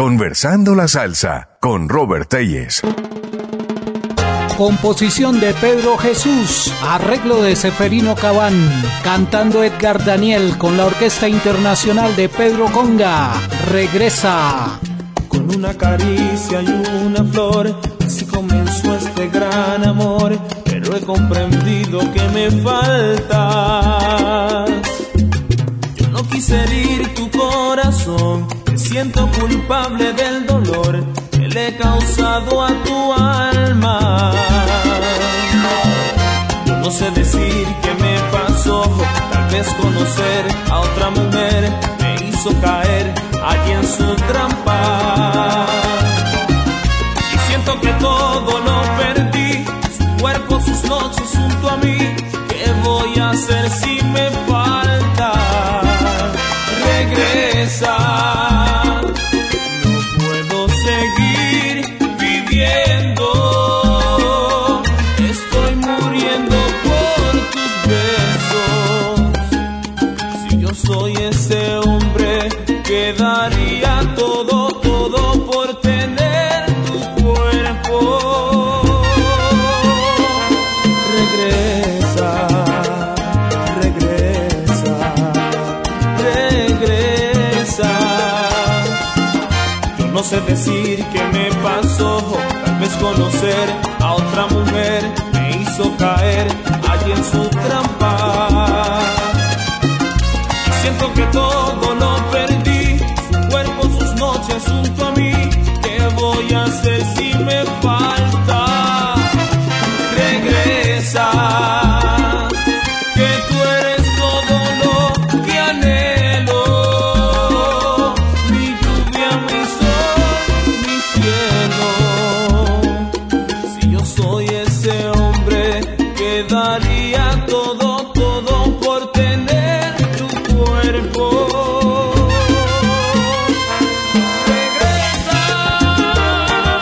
Conversando la Salsa con Robert Telles. Composición de Pedro Jesús, arreglo de Seferino Cabán, cantando Edgar Daniel con la Orquesta Internacional de Pedro Conga. Regresa. Con una caricia y una flor, así comenzó este gran amor, pero he comprendido que me faltas. Yo no quise herir tu corazón, me siento culpable del dolor que le he causado a tu alma. Yo no sé decir qué me pasó, tal vez conocer a otra mujer me hizo caer allí en su trampa. Y siento que todo lo perdí, su cuerpo, sus noches junto a mí. ¿Qué voy a hacer si me falta? Regresa. No puedo seguir viviendo, estoy muriendo por tus besos. Si yo soy ese hombre que daría todo, todo por tener tu cuerpo. Regresa, regresa, regresa. Yo no sé decir qué me pasó, tal vez conocer a otra mujer me hizo caer allí en su trampa. Y siento que todo lo perdí, su cuerpo, sus noches junto a mí. ¿Qué voy a hacer si me falta? Regresa, que tú eres todo lo que anhelo, mi lluvia, mi sol, mi cielo. Si yo soy ese hombre que daría todo, todo por tener tu cuerpo. Regresa.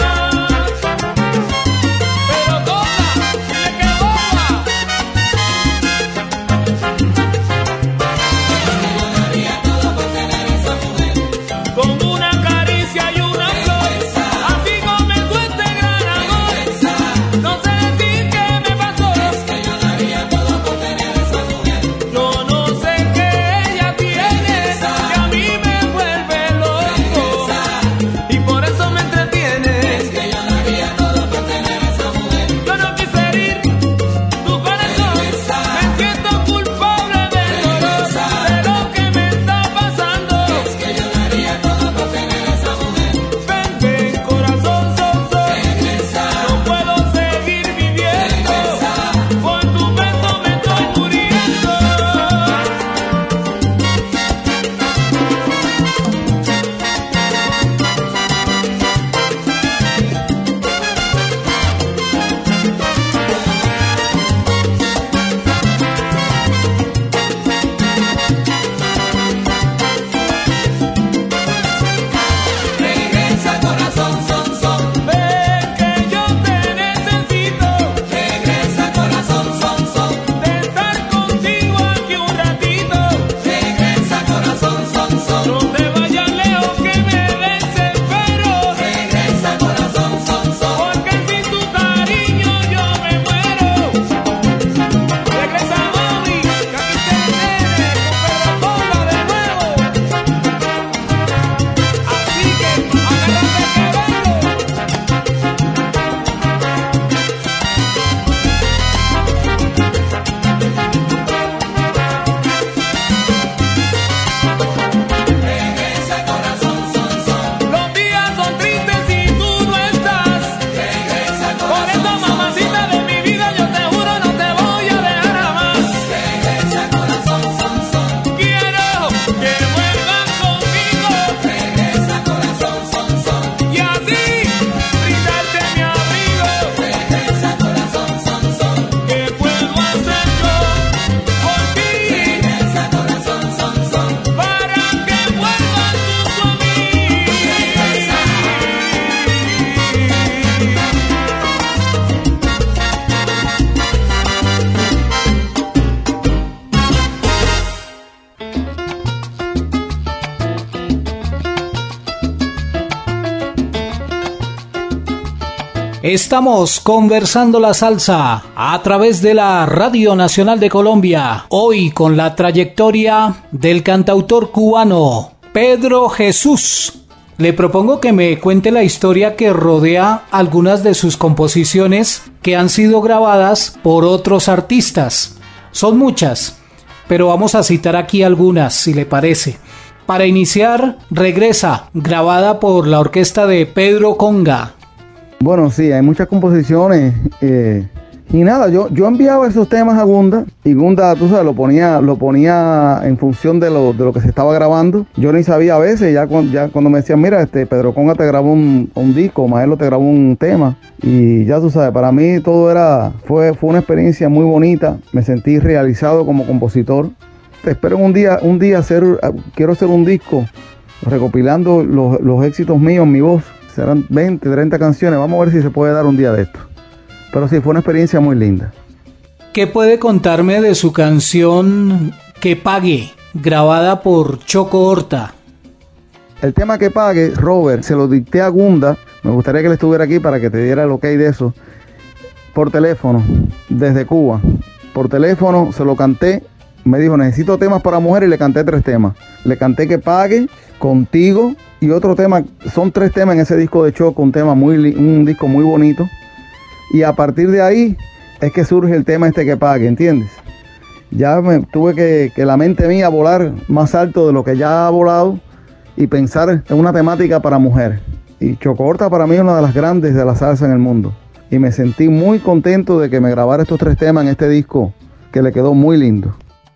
Estamos conversando la salsa a través de la Radio Nacional de Colombia, hoy con la trayectoria del cantautor cubano Pedro Jesús. Le propongo que me cuente la historia que rodea algunas de sus composiciones que han sido grabadas por otros artistas. Son muchas, pero vamos a citar aquí algunas, si le parece. Para iniciar, Regresa, grabada por la orquesta de Pedro Conga. Bueno, sí, hay muchas composiciones y nada, yo enviaba esos temas a Gunda y Gunda, tú sabes, lo ponía en función de lo que se estaba grabando. Yo ni sabía a veces, ya cuando me decían, mira, Pedro Conga te grabó un disco, Maelo te grabó un tema, y ya tú sabes, para mí todo fue una experiencia muy bonita, me sentí realizado como compositor. Espero quiero hacer un disco recopilando los éxitos míos, mi voz. Serán 20, 30 canciones. Vamos a ver si se puede dar un día de esto. Pero sí, fue una experiencia muy linda. ¿Qué puede contarme de su canción Que Pague, grabada por Choco Horta? El tema Que Pague, Robert, se lo dicté a Gunda. Me gustaría que él estuviera aquí para que te diera el ok de eso. Por teléfono, desde Cuba. Por teléfono se lo canté. Me dijo, necesito temas para mujeres, y le canté 3 temas. Le canté Que Pague, Contigo y otro tema. Son 3 temas en ese disco de Choco, un disco muy bonito. Y a partir de ahí es que surge el tema Que Pague, ¿entiendes? Ya tuve que la mente mía volar más alto de lo que ya ha volado y pensar en una temática para mujeres. Y Choco Horta para mí es una de las grandes de la salsa en el mundo. Y me sentí muy contento de que me grabara estos 3 temas en este disco, que le quedó muy lindo.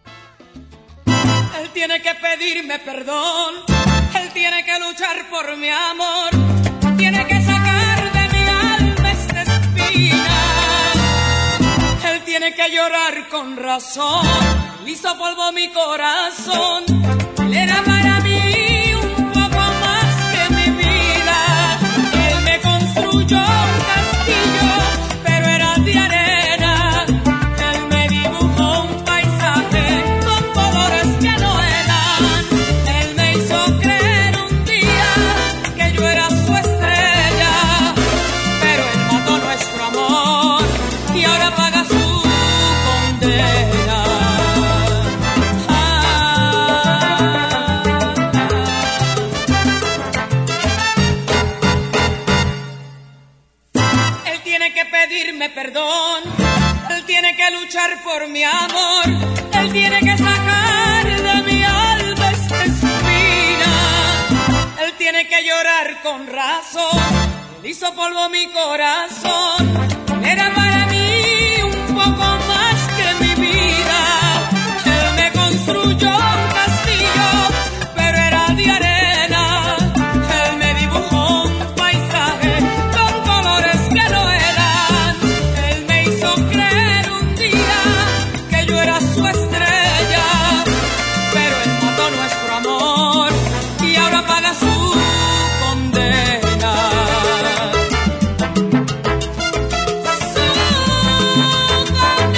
Él tiene que pedirme perdón, él tiene que luchar por mi amor, tiene que sacar de mi alma esta espina. Él tiene que llorar con razón, él hizo polvo mi corazón, él era para mí un poco más que mi vida. Él me construyó un castillo, pero era de arena. Él me dibujó un paisaje con colores que no eran. Él me hizo creer un día que yo era su estrella, pero él mató nuestro amor y ahora paga su condena. Él tiene que pedirme perdón, él tiene que luchar por mi amor, él tiene que sacar de mi alma esta espina. Él tiene que llorar con razón, él hizo polvo mi corazón, era para mí un poco más que mi vida. Él me construyó un castillo, pero era de arena. Él me dibujó un paisaje con colores que no eran. Él me hizo creer un día que yo era su estrella, pero él mató nuestro amor y ahora paga su condena. Su condena.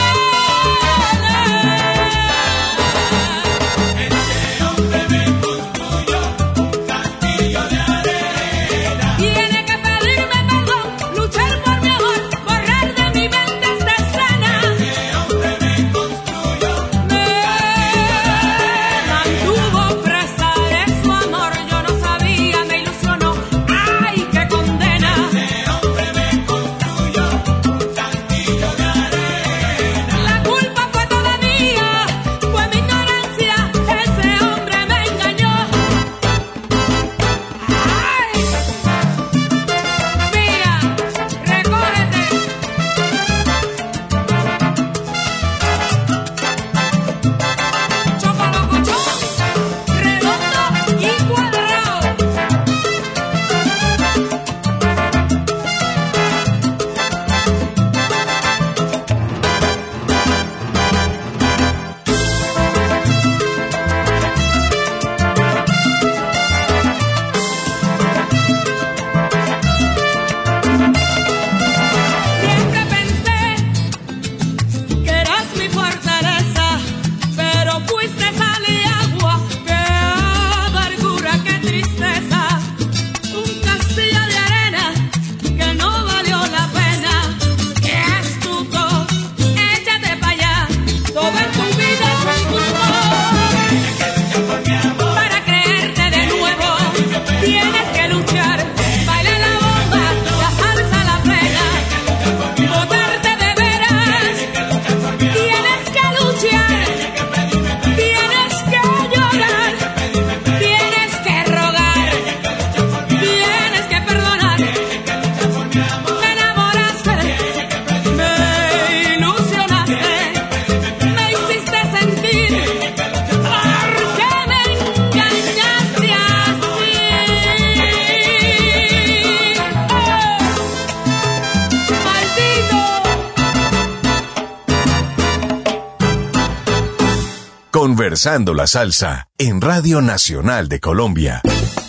Conversando la Salsa en Radio Nacional de Colombia.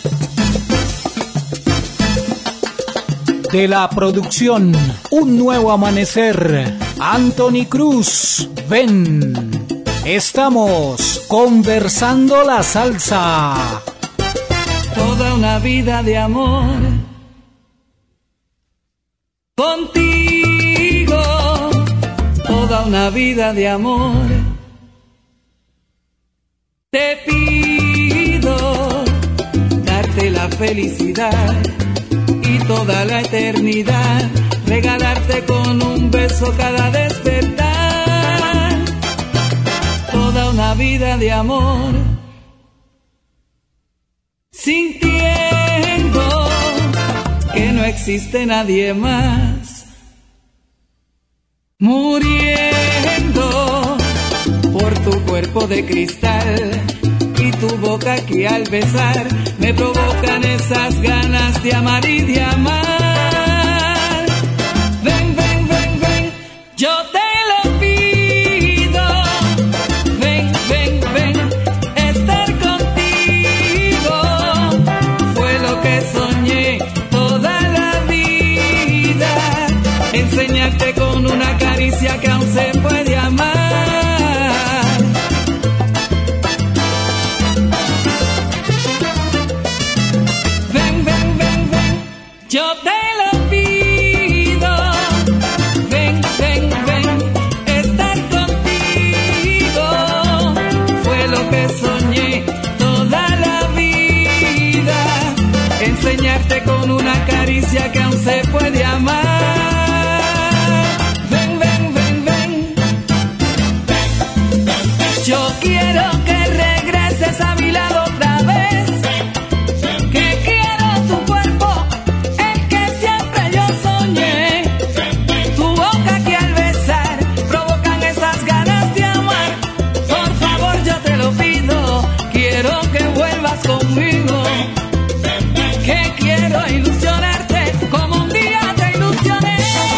De la producción Un Nuevo Amanecer, Anthony Cruz, ven. Estamos conversando la salsa. Toda una vida de amor contigo, toda una vida de amor. Te pido darte la felicidad y toda la eternidad, regalarte con un beso cada despertar. Toda una vida de amor, sintiendo que no existe nadie más, muriendo por tu cuerpo de cristal y tu boca que al besar me provocan esas ganas de amar y de amar. Ven, ven, ven, ven, yo te lo pido. Ven, ven, ven, estar contigo fue lo que soñé toda la vida. Enseñarte con una caricia que aún se puede amar. Yo te lo pido, ven, ven, ven, estar contigo fue lo que soñé toda la vida, enseñarte con una caricia que aún se puede amar. Ven, ven, ven, ven, yo quiero que regreses a mi lado otra vez, que quiero tu cuerpo. Quiero que vuelvas conmigo, que quiero ilusionarte como un día te ilusioné.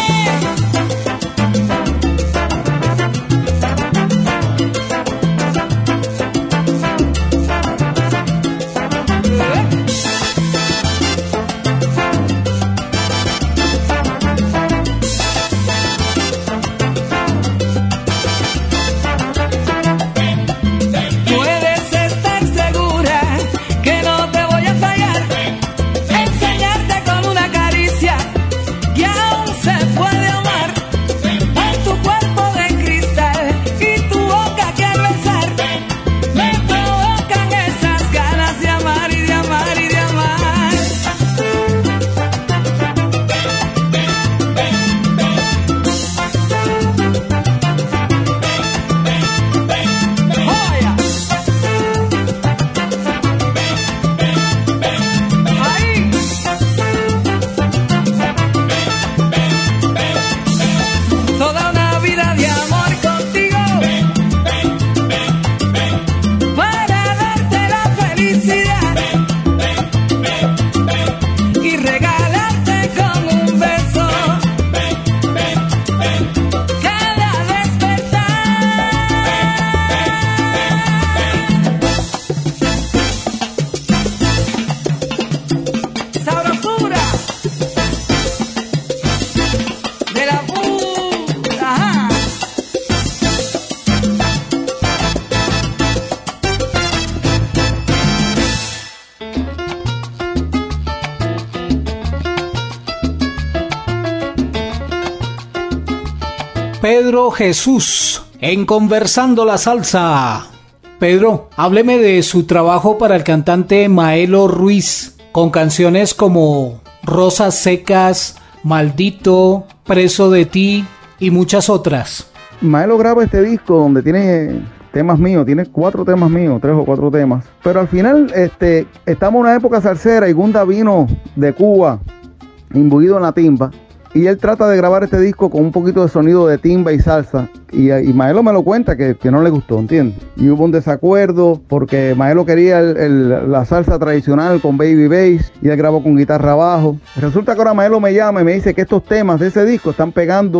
Pedro Jesús en Conversando la Salsa. Pedro, hábleme de su trabajo para el cantante Maelo Ruiz, con canciones como Rosas Secas, Maldito, Preso de Ti y muchas otras. Maelo graba este disco donde tiene temas míos, tiene 4 temas míos, 3 o 4 temas, pero al final estamos en una época salsera y Gunda vino de Cuba imbuido en la timba. Y él trata de grabar este disco con un poquito de sonido de timba y salsa. Y Maelo me lo cuenta que no le gustó, ¿entiendes? Y hubo un desacuerdo porque Maelo quería la salsa tradicional con baby bass y él grabó con guitarra abajo. Resulta que ahora Maelo me llama y me dice que estos temas de ese disco están pegando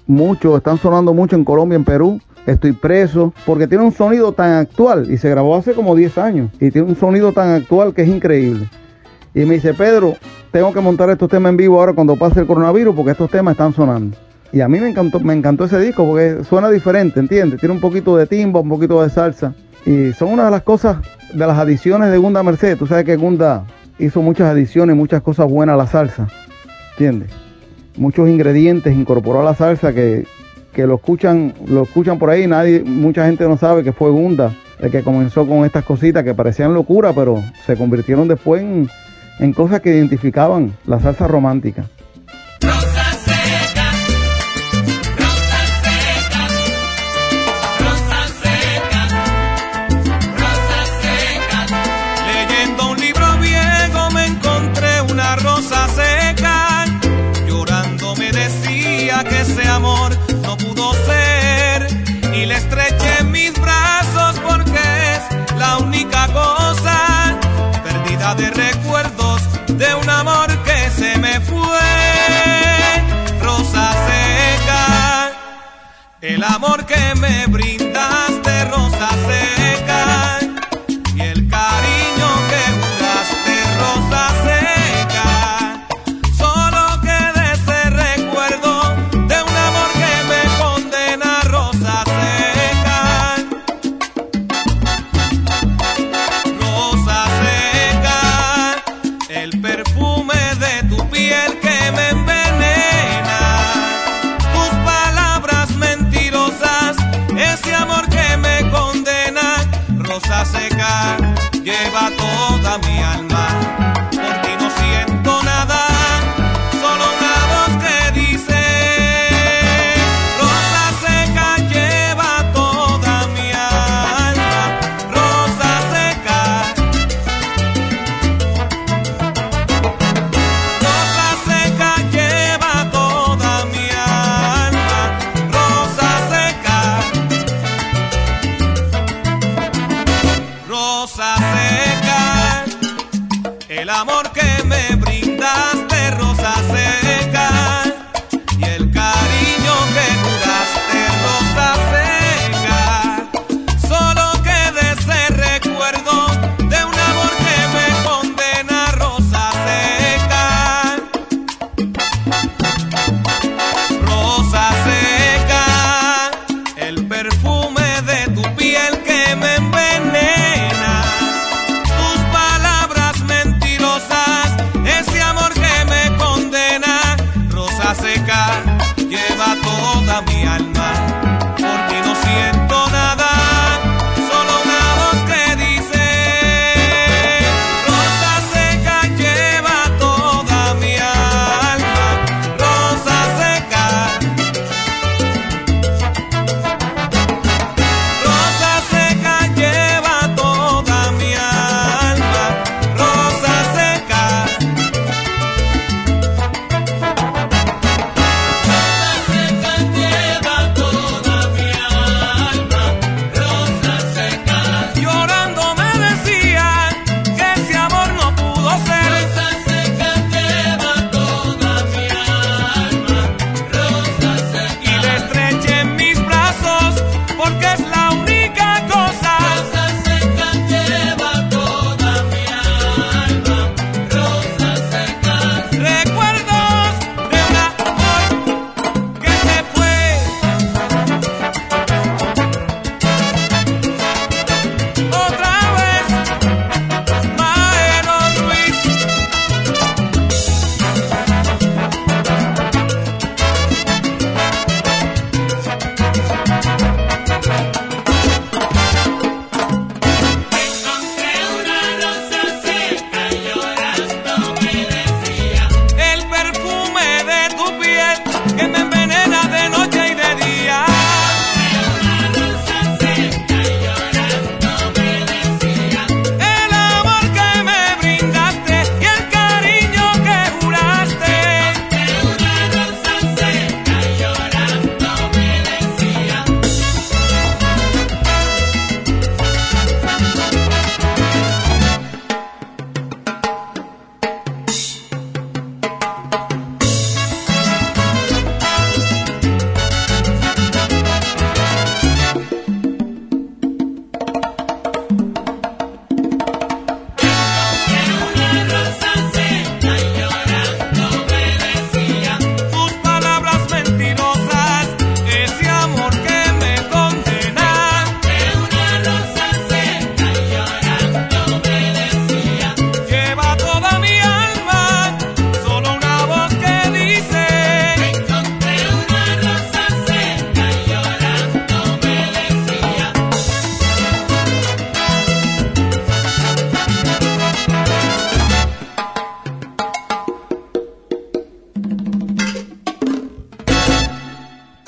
mucho, están sonando mucho en Colombia, en Perú. Estoy preso, porque tiene un sonido tan actual y se grabó hace como 10 años y tiene un sonido tan actual que es increíble. Y me dice, Pedro, tengo que montar estos temas en vivo ahora cuando pase el coronavirus porque estos temas están sonando. Y a mí me encantó ese disco porque suena diferente, ¿entiendes? Tiene un poquito de timba, un poquito de salsa. Y son una de las cosas, de las adiciones de Gunda Mercedes. Tú sabes que Gunda hizo muchas adiciones, muchas cosas buenas a la salsa, ¿entiendes? Muchos ingredientes incorporó a la salsa que lo escuchan por ahí. Mucha gente no sabe que fue Gunda el que comenzó con estas cositas que parecían locura, pero se convirtieron después en cosas que identificaban la salsa romántica. Que ese amor no pudo ser y le estreché en mis brazos porque es la única cosa perdida de recuerdos de un amor que se me fue. Rosa seca, el amor que me brindaste, rosa seca, y el cariño que juraste, rosa seca. Rosa seca, lleva toda mi alma, por ti no siento nada, solo una voz que dice, rosa seca, lleva toda mi alma, rosa seca, rosa seca, lleva toda mi alma, rosa seca. Rosa seca, el amor que me brindaste, rosa seca, y el cariño que juraste, rosa seca. Solo queda ese recuerdo de un amor que me condena, rosa seca. Rosa seca, el perfume de tu piel que me envenena. Seca, lleva toda mi alma, por ti no siento nada, solo una voz que dice, rosa seca, lleva toda mi alma, rosa seca, rosa seca, lleva toda mi alma, rosa seca. Lleva toda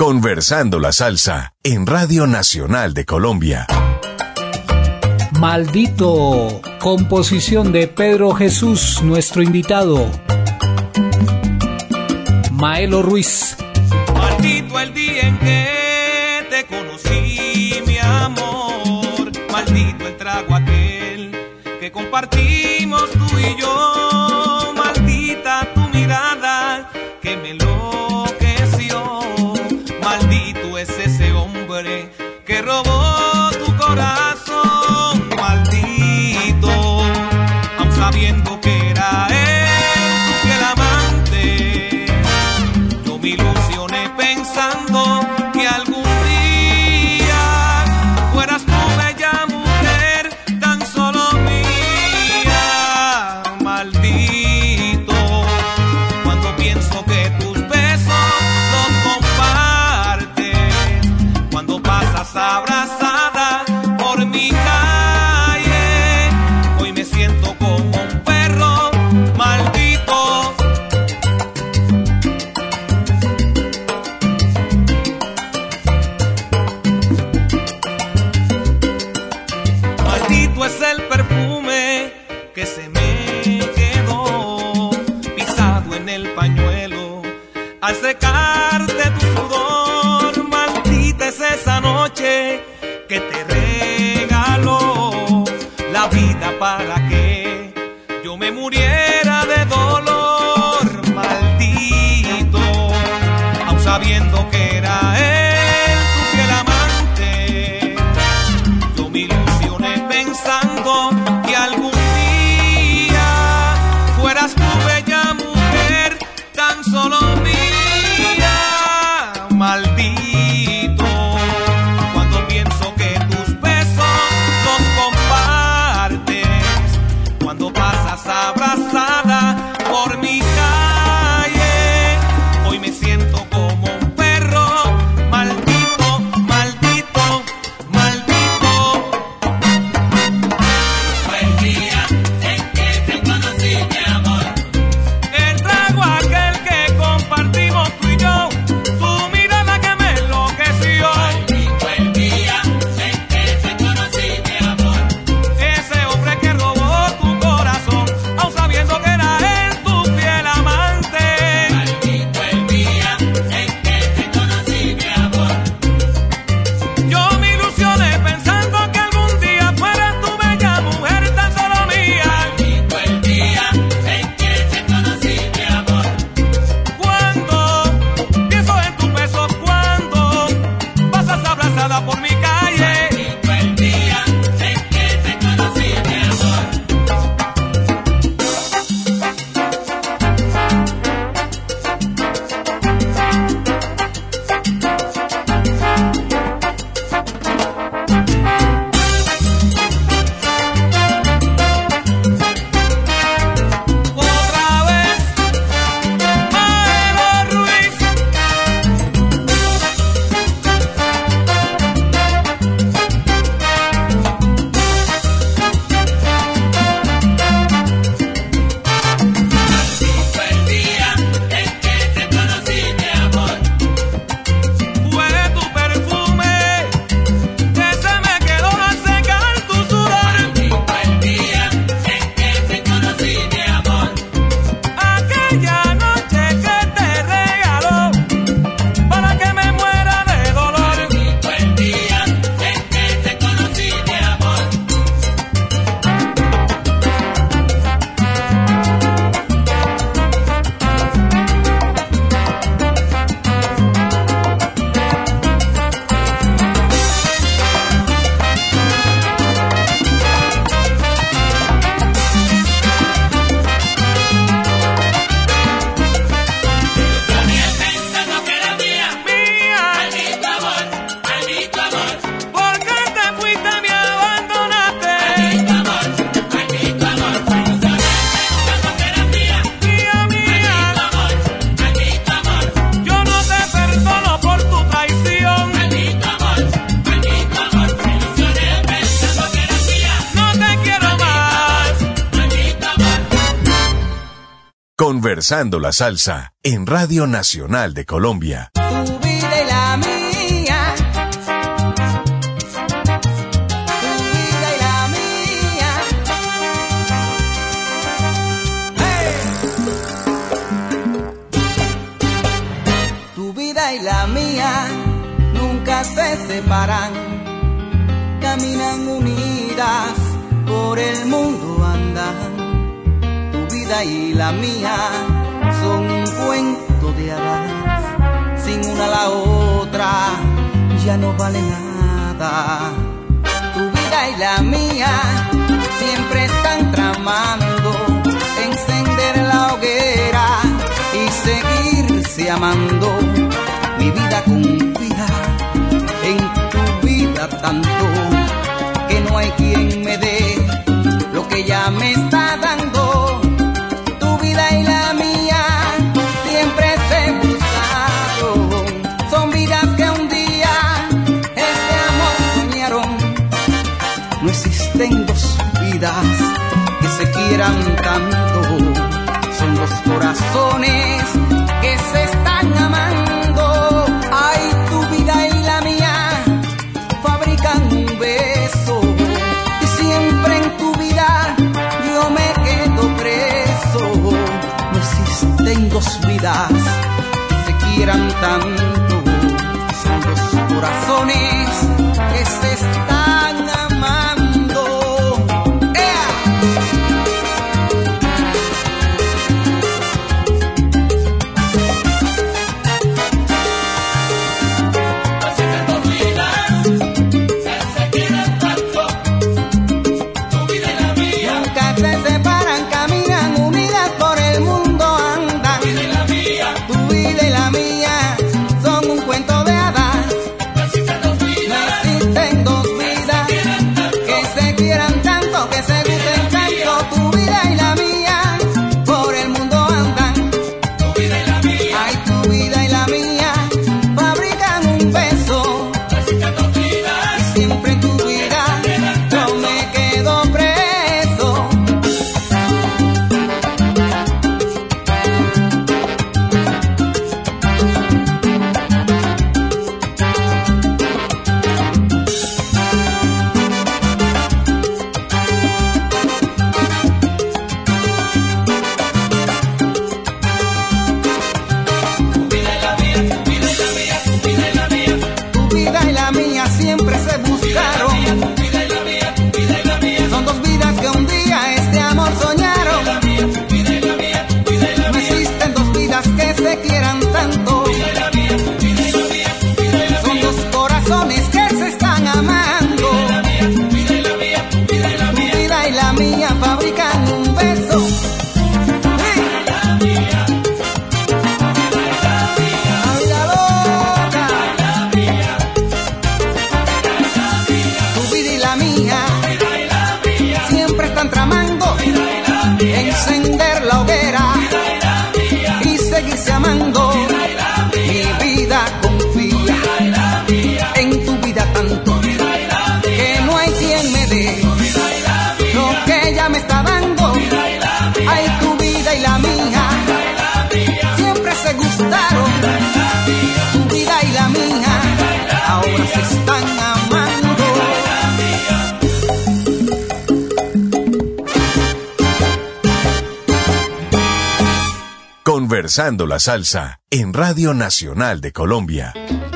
Conversando la salsa en Radio Nacional de Colombia. Maldito, composición de Pedro Jesús, nuestro invitado. Maelo Ruiz. Maldito el día en que te conocí, mi amor. Maldito el trago aquel que compartimos tú y yo. Maldita tu mirada que me enloqueció. Maldito es ese hombre que robó tu corazón. Maldito, aun sabiendo que era él tu fiel amante. Yo me ilusioné pensando que algún día fueras tu bella mujer, tan solo mía. Maldito, cuando pienso que tus besos los compartes, cuando pasas abrazada por mi calle, hoy me siento como un perro maldito. Maldito es el perfume que se me quedó pisado en el pañuelo al secarte tu sudor. Maldita es esa noche que te regaló la vida para que yo me muriera de dolor. Maldito, aun sabiendo que era él tu fiel amante, yo me ilusioné pensando que algún día fueras tu bella mujer, tan solo mía. Maldito, cuando pienso que tus besos los compartes, cuando pasas abrazada por mi calle, hoy me siento como un perro maldito, maldito, maldito. Fue el día en que te conocí, mi amor. El trago aquel que compartimos tú y yo, tu mirada que me enloqueció. Maldito el día en que te conocí, mi amor. Ese hombre que robó tu corazón, aun sabiendo que era él tu fiel amante. Maldito el día en que te conocí, mi amor. Yo me ilusioné pensando que algún día fueras tu bella mujer, tan solo mía. Maldito el día en que te conocí, mi amor. Cuando pienso en tus besos, cuando pasas abrazada por mi calle. Maldito el día en que te conocí, mi amor. Otra vez, Maelo Ruiz. Maldito el día en que te conocí, mi amor. Fue tu perfume que se me quedó al secar tu sudor. Maldito el día en que te conocí, mi amor. Aquella noche que te regaló para que me muera de dolor. Maldito el día en que te conocí, mi amor. Pensando que era mía, mía. Maldito amor, ¿por qué te fuiste, me abandonaste? Maldito amor, pensando que era mía, mía, mía. Maldito amor, yo no te perdono por tu traición. Maldito amor, me ilusioné pensando que era mía. No te quiero más. Maldito amor. Conversando la salsa en Radio Nacional de Colombia. Tu vida y la la mía nunca se separan, caminan unidas, por el mundo andan. Tu vida y la mía son un cuento de hadas, sin una la otra ya no vale nada. Tu vida y la mía siempre están tramando encender la hoguera y seguirse amando. Mi vida confía en tu vida tanto que no hay quien me dé lo que ella me está dando. Tu vida y la mía siempre se buscaron, son vidas que un día este amor soñaron. No existen dos vidas que se quieran tanto, son dos corazones que se están amando. Ay, tu vida y la mía fabrican un beso y siempre en tu vida yo me quedo preso. No existen dos vidas que se quieran tanto, son dos corazones que se están amando. Conversando la salsa en Radio Nacional de Colombia.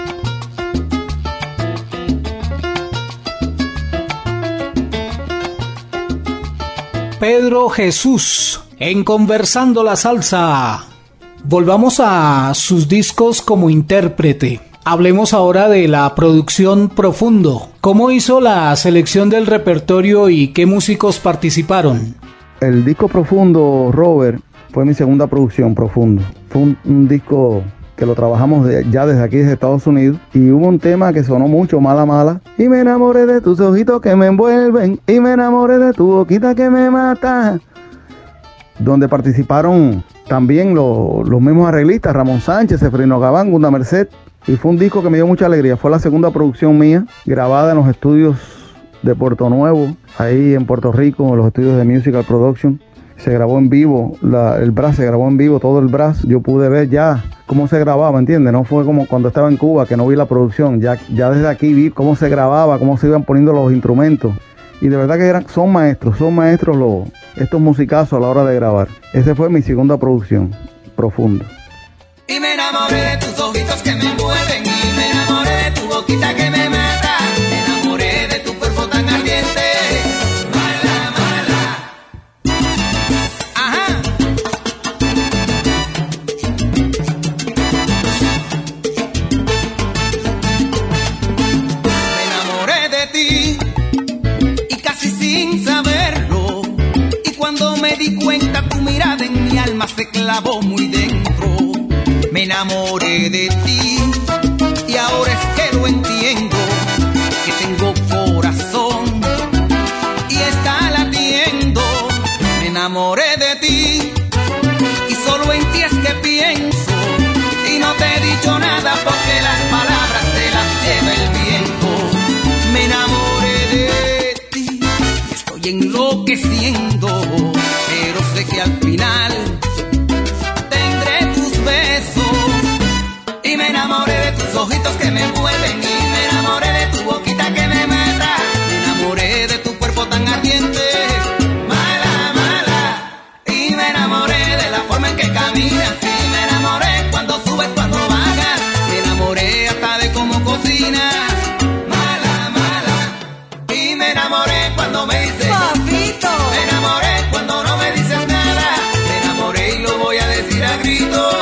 Pedro Jesús en Conversando la salsa. Volvamos a sus discos como intérprete. Hablemos ahora de la producción Profundo. ¿Cómo hizo la selección del repertorio y qué músicos participaron? El disco Profundo, Robert, fue mi segunda producción, Profundo. Fue un disco que lo trabajamos ya desde aquí, desde Estados Unidos. Y hubo un tema que sonó mucho, Mala Mala. Y me enamoré de tus ojitos que me envuelven, y me enamoré de tu boquita que me mata. Donde participaron también los mismos arreglistas, Ramón Sánchez, Efraín Gabán, Gunda Merced. Y fue un disco que me dio mucha alegría. Fue la segunda producción mía, grabada en los estudios de Puerto Nuevo, ahí en Puerto Rico, en los estudios de Musical Production. Se grabó en vivo, el brass se grabó en vivo, todo el brass. Yo pude ver ya cómo se grababa, ¿entiendes? No fue como cuando estaba en Cuba, que no vi la producción. Ya desde aquí vi cómo se grababa, cómo se iban poniendo los instrumentos. Y de verdad que son maestros estos musicazos a la hora de grabar. Esa fue mi segunda producción, Profundo. Y me enamoré de tus ojitos que me envuelven, y me enamoré de tu boquita que me mata. Me enamoré de tu cuerpo tan ardiente. Mala, mala. Ajá. Me enamoré de ti y casi sin saberlo. Y cuando me di cuenta, tu mirada en mi alma se clavó muy dentro. Me enamoré de ti y ahora es que lo entiendo, que tengo corazón y está latiendo. Me enamoré de ti y solo en ti es que pienso, y no te he dicho nada porque las palabras te las lleva el viento. Me enamoré de ti y estoy enloqueciendo, pero sé que al final y me enamoré de tus ojitos que me envuelven, y me enamoré de tu boquita que me mata. Me enamoré de tu cuerpo tan ardiente. Mala, mala. Y me enamoré de la forma en que caminas, y me enamoré cuando subes, cuando bajas. Me enamoré hasta de cómo cocinas. Mala, mala. Y me enamoré cuando me dices papito. Me enamoré cuando no me dices nada. Me enamoré y lo voy a decir a gritos.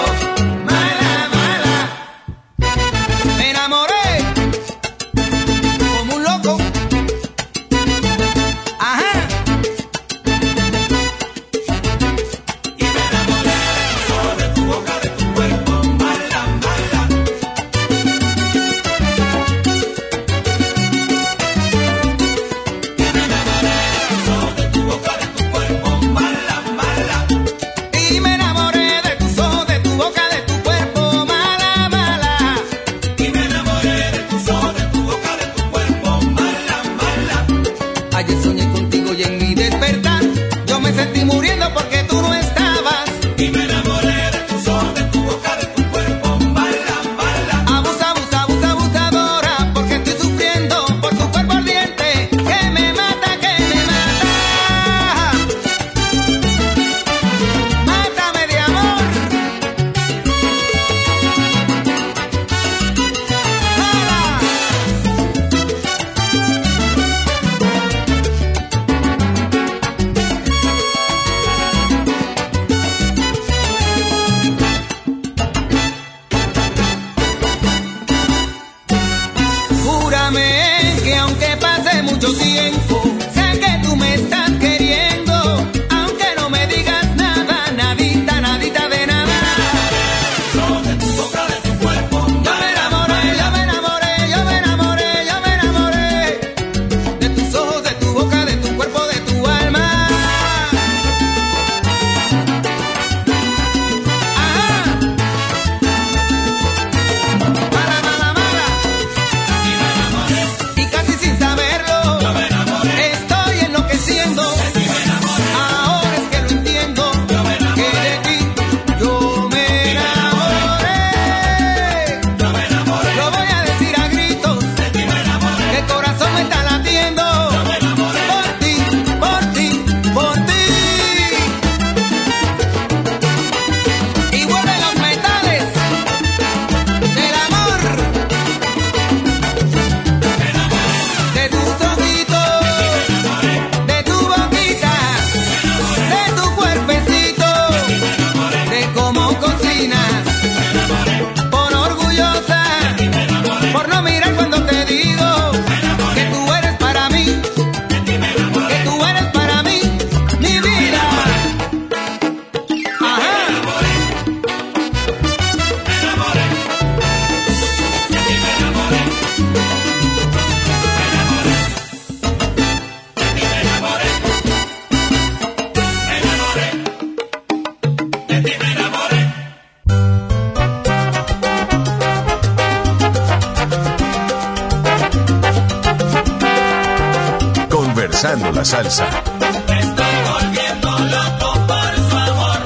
Conversando la salsa. Estoy volviendo loco por su amor,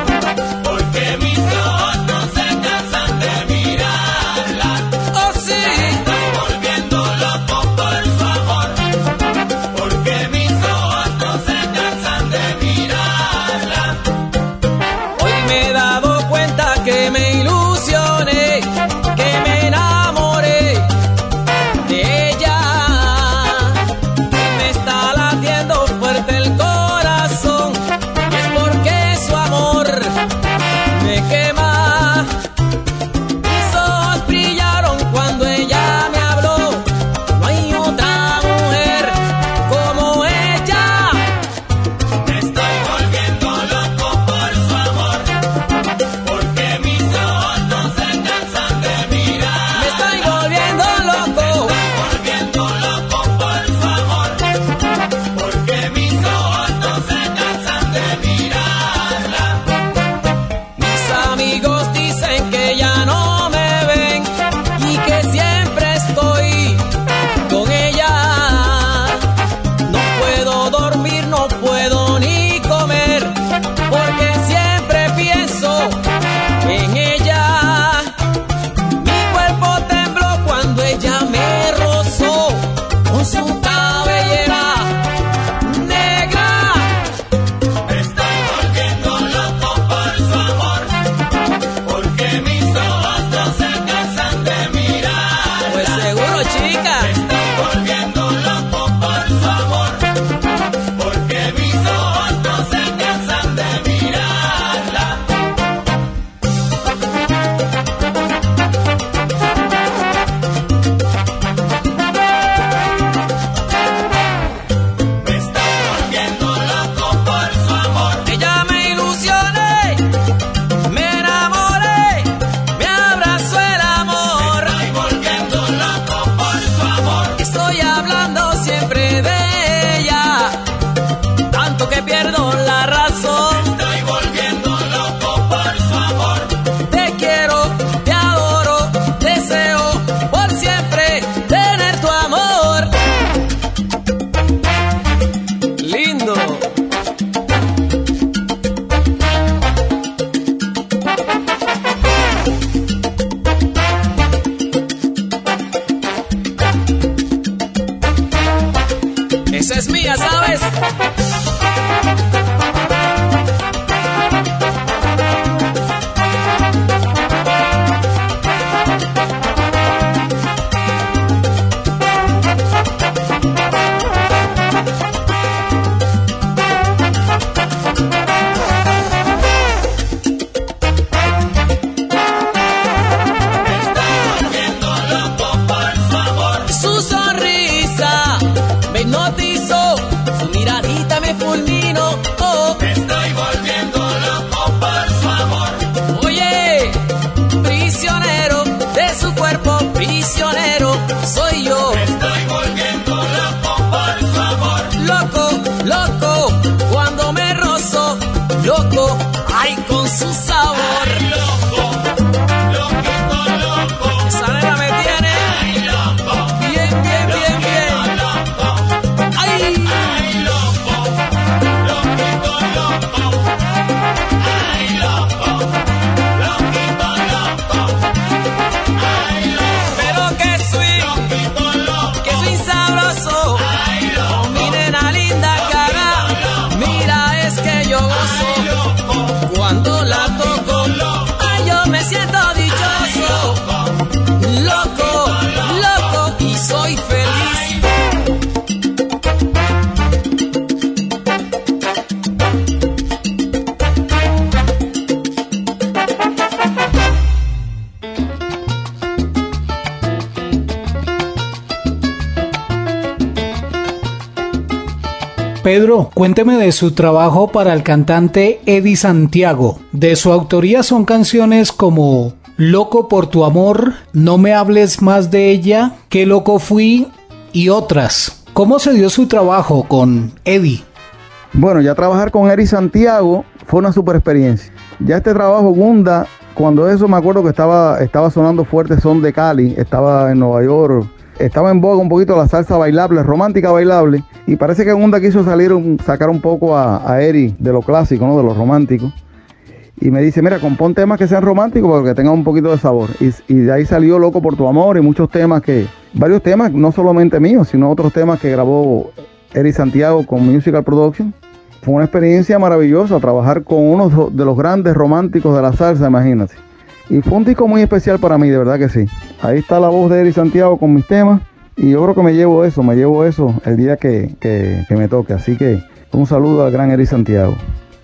porque mis ojos no se cansan de mirarla. Oh sí, estoy volviendo loco por su amor, porque mis ojos no se cansan de mirarla. hoy me he dado cuenta que me ilusioné Pedro, cuénteme de su trabajo para el cantante Eddie Santiago. De su autoría son canciones como Loco por tu amor, No me hables más de ella, Qué loco fui y otras. ¿Cómo se dio su trabajo con Eddie? Bueno, ya trabajar con Eddie Santiago fue una super experiencia. Ya este trabajo, Gunda, cuando eso me acuerdo que estaba sonando fuerte Son de Cali, estaba en Nueva York, estaba en boga un poquito la salsa bailable, romántica bailable, y parece que Gunda quiso sacar un poco a Eddie de lo clásico, ¿no? De lo romántico. Y me dice, mira, compón temas que sean románticos para que tengan un poquito de sabor. Y de ahí salió Loco por tu amor y muchos temas varios temas, no solamente míos, sino otros temas que grabó Eddie Santiago con Musical Production. Fue una experiencia maravillosa trabajar con uno de los grandes románticos de la salsa, imagínate. Y fue un disco muy especial para mí, de verdad que sí. Ahí está la voz de Eddie Santiago con mis temas. Y yo creo que me llevo eso el día que me toque. Así que un saludo al gran Eddie Santiago.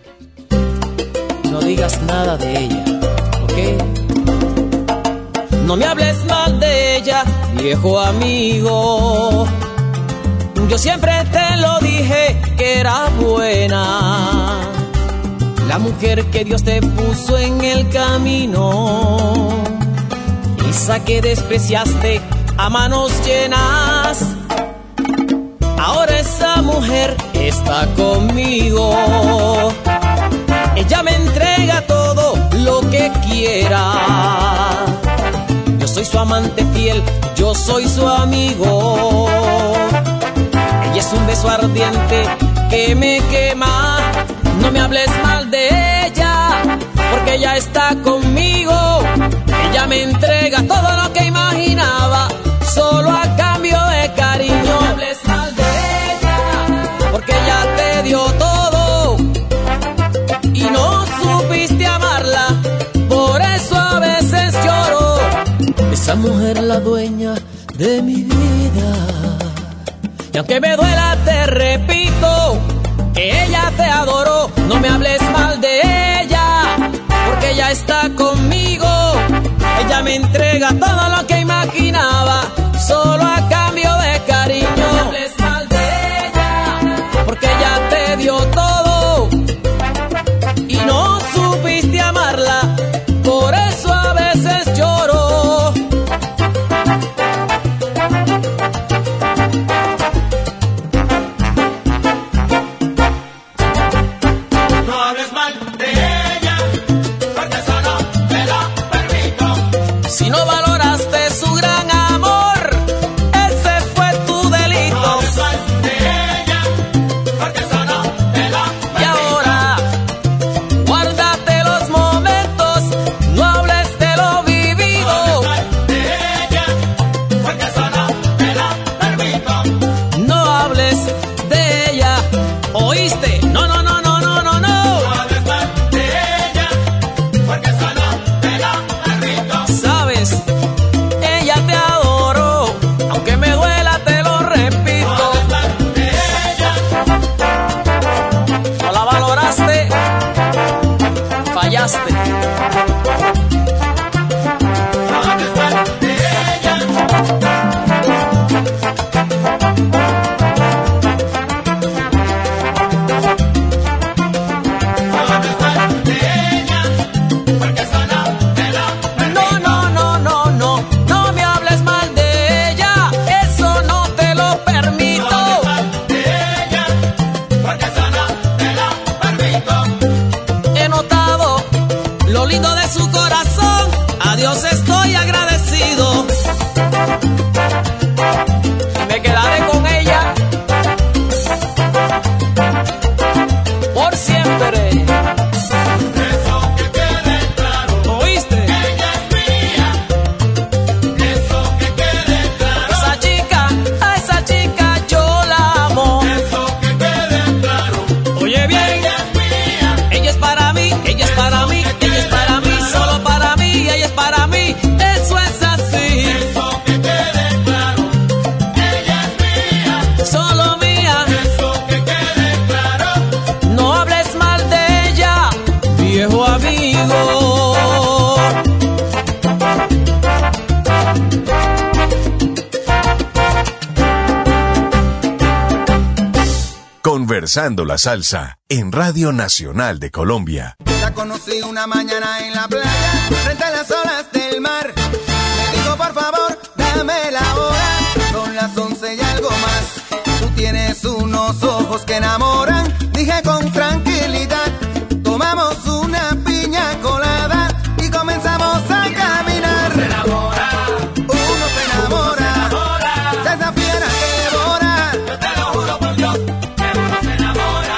No digas nada de ella, ¿ok? No me hables mal de ella, viejo amigo. Yo siempre te lo dije que era buena, la mujer que Dios te puso en el camino, esa que despreciaste a manos llenas. Ahora esa mujer está conmigo, ella me entrega todo lo que quiera. Yo soy su amante fiel, yo soy su amigo. Ella es un beso ardiente que me quema. No me hables mal de ella, porque ella está conmigo. Ella me entrega todo lo que imaginaba, solo a cambio de cariño. No me hables mal de ella, porque ella te dio todo y no supiste amarla, por eso a veces lloro. Esa mujer la dueña de mi vida, y aunque me duela te repito que ella te adoró. No me hables mal de ella, porque ella está conmigo. Ella me entrega todo lo que imaginaba, solo a cambio de cariño. No me hables mal de ella, porque ella te dio todo y no supiste amarla, por eso a veces lloro. No hables Conversando la Salsa en Radio Nacional de Colombia. La conocí una mañana en la playa, frente a las olas del mar. Me dijo, por favor, dame la hora. Son las 11 y algo más. Tú tienes unos ojos que enamoran. Dije con tranquilidad. Tomamos una piña colada y comenzamos a caminar. Uno se enamora. Uno se enamora. De esa fiera que devora. Yo te lo juro por Dios que uno se enamora.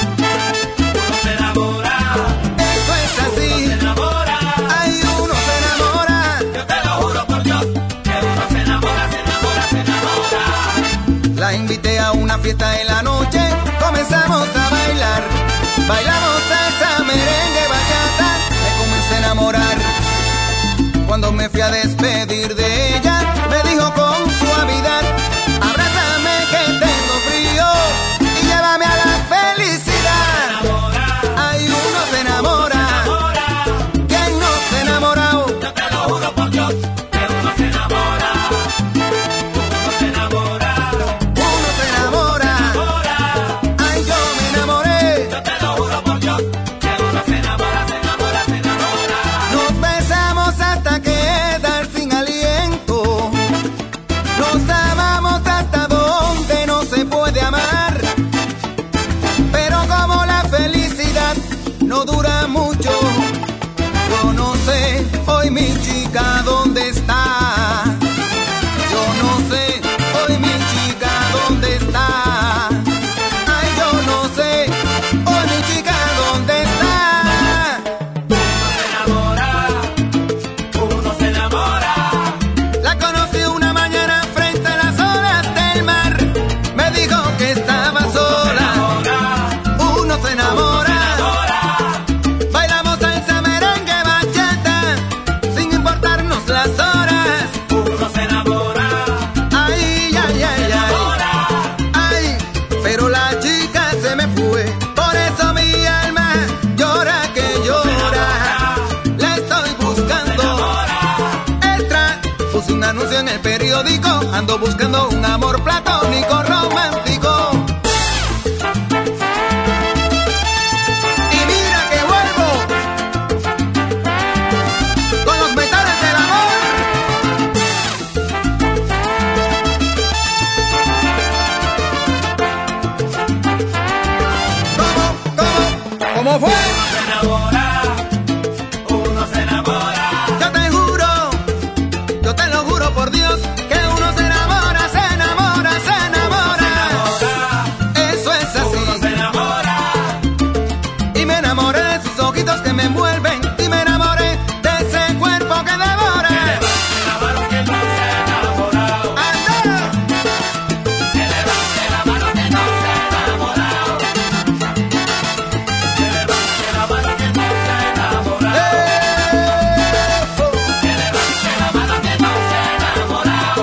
Uno se enamora. Eso es así. Uno se enamora. Ay, uno se enamora. Yo te lo juro por Dios que uno se enamora, se enamora, se enamora. La invité a una fiesta en la noche. Comenzamos a bailar. Bailamos salsa, merengue, bachata. Me comencé a enamorar. Cuando me fui a despedir de ella, me dijo con suavidad: abrázame que tengo frío y llévame a la felicidad. Ay, uno se enamora. ¿Quién no se ha enamorado? Yo te lo juro por Dios que uno se enamora. Uno se enamora. Uno se enamora. Ay, yo me enamoré. Yo te lo juro por Dios que uno se enamora, se enamora, se enamora. Nos besamos hasta quedar sin aliento. Nos amamos hasta donde no se puede amar. Pero como la felicidad no dura mucho, yo no sé hoy mi chica dónde está. Yo no sé hoy mi chica dónde está. Ay, yo no sé hoy mi chica dónde está. Uno se enamora. Uno se enamora. La conocí una mañana frente a las olas del mar. Me dijo que estaba sola. Uno se enamora. Bailamos salsa, merengue, bachata, sin importarnos las horas. Uno se enamora. Ay, ay, ay, ay. Ay, pero la chica se me fue. Por eso mi alma llora que llora. La estoy buscando. Extra, puse un anuncio en el periódico. Ando buscando un amor platónico romántico. Y mira que vuelvo con los metales del amor. ¿Cómo fue? Uno se enamora. Uno se enamora. Yo te lo juro por Dios que uno se enamora, se enamora, se enamora. Eso es así. Uno se enamora. Y me enamoré de sus ojitos que me envuelven. Y me enamoré de ese cuerpo que devora. Que levante la mano que no se ha enamorado. ¡Anda! Que levante la mano que no se ha enamorado. Que levante la mano que no se ha enamorado. ¡Eso! Que levante la mano que no se ha enamorado.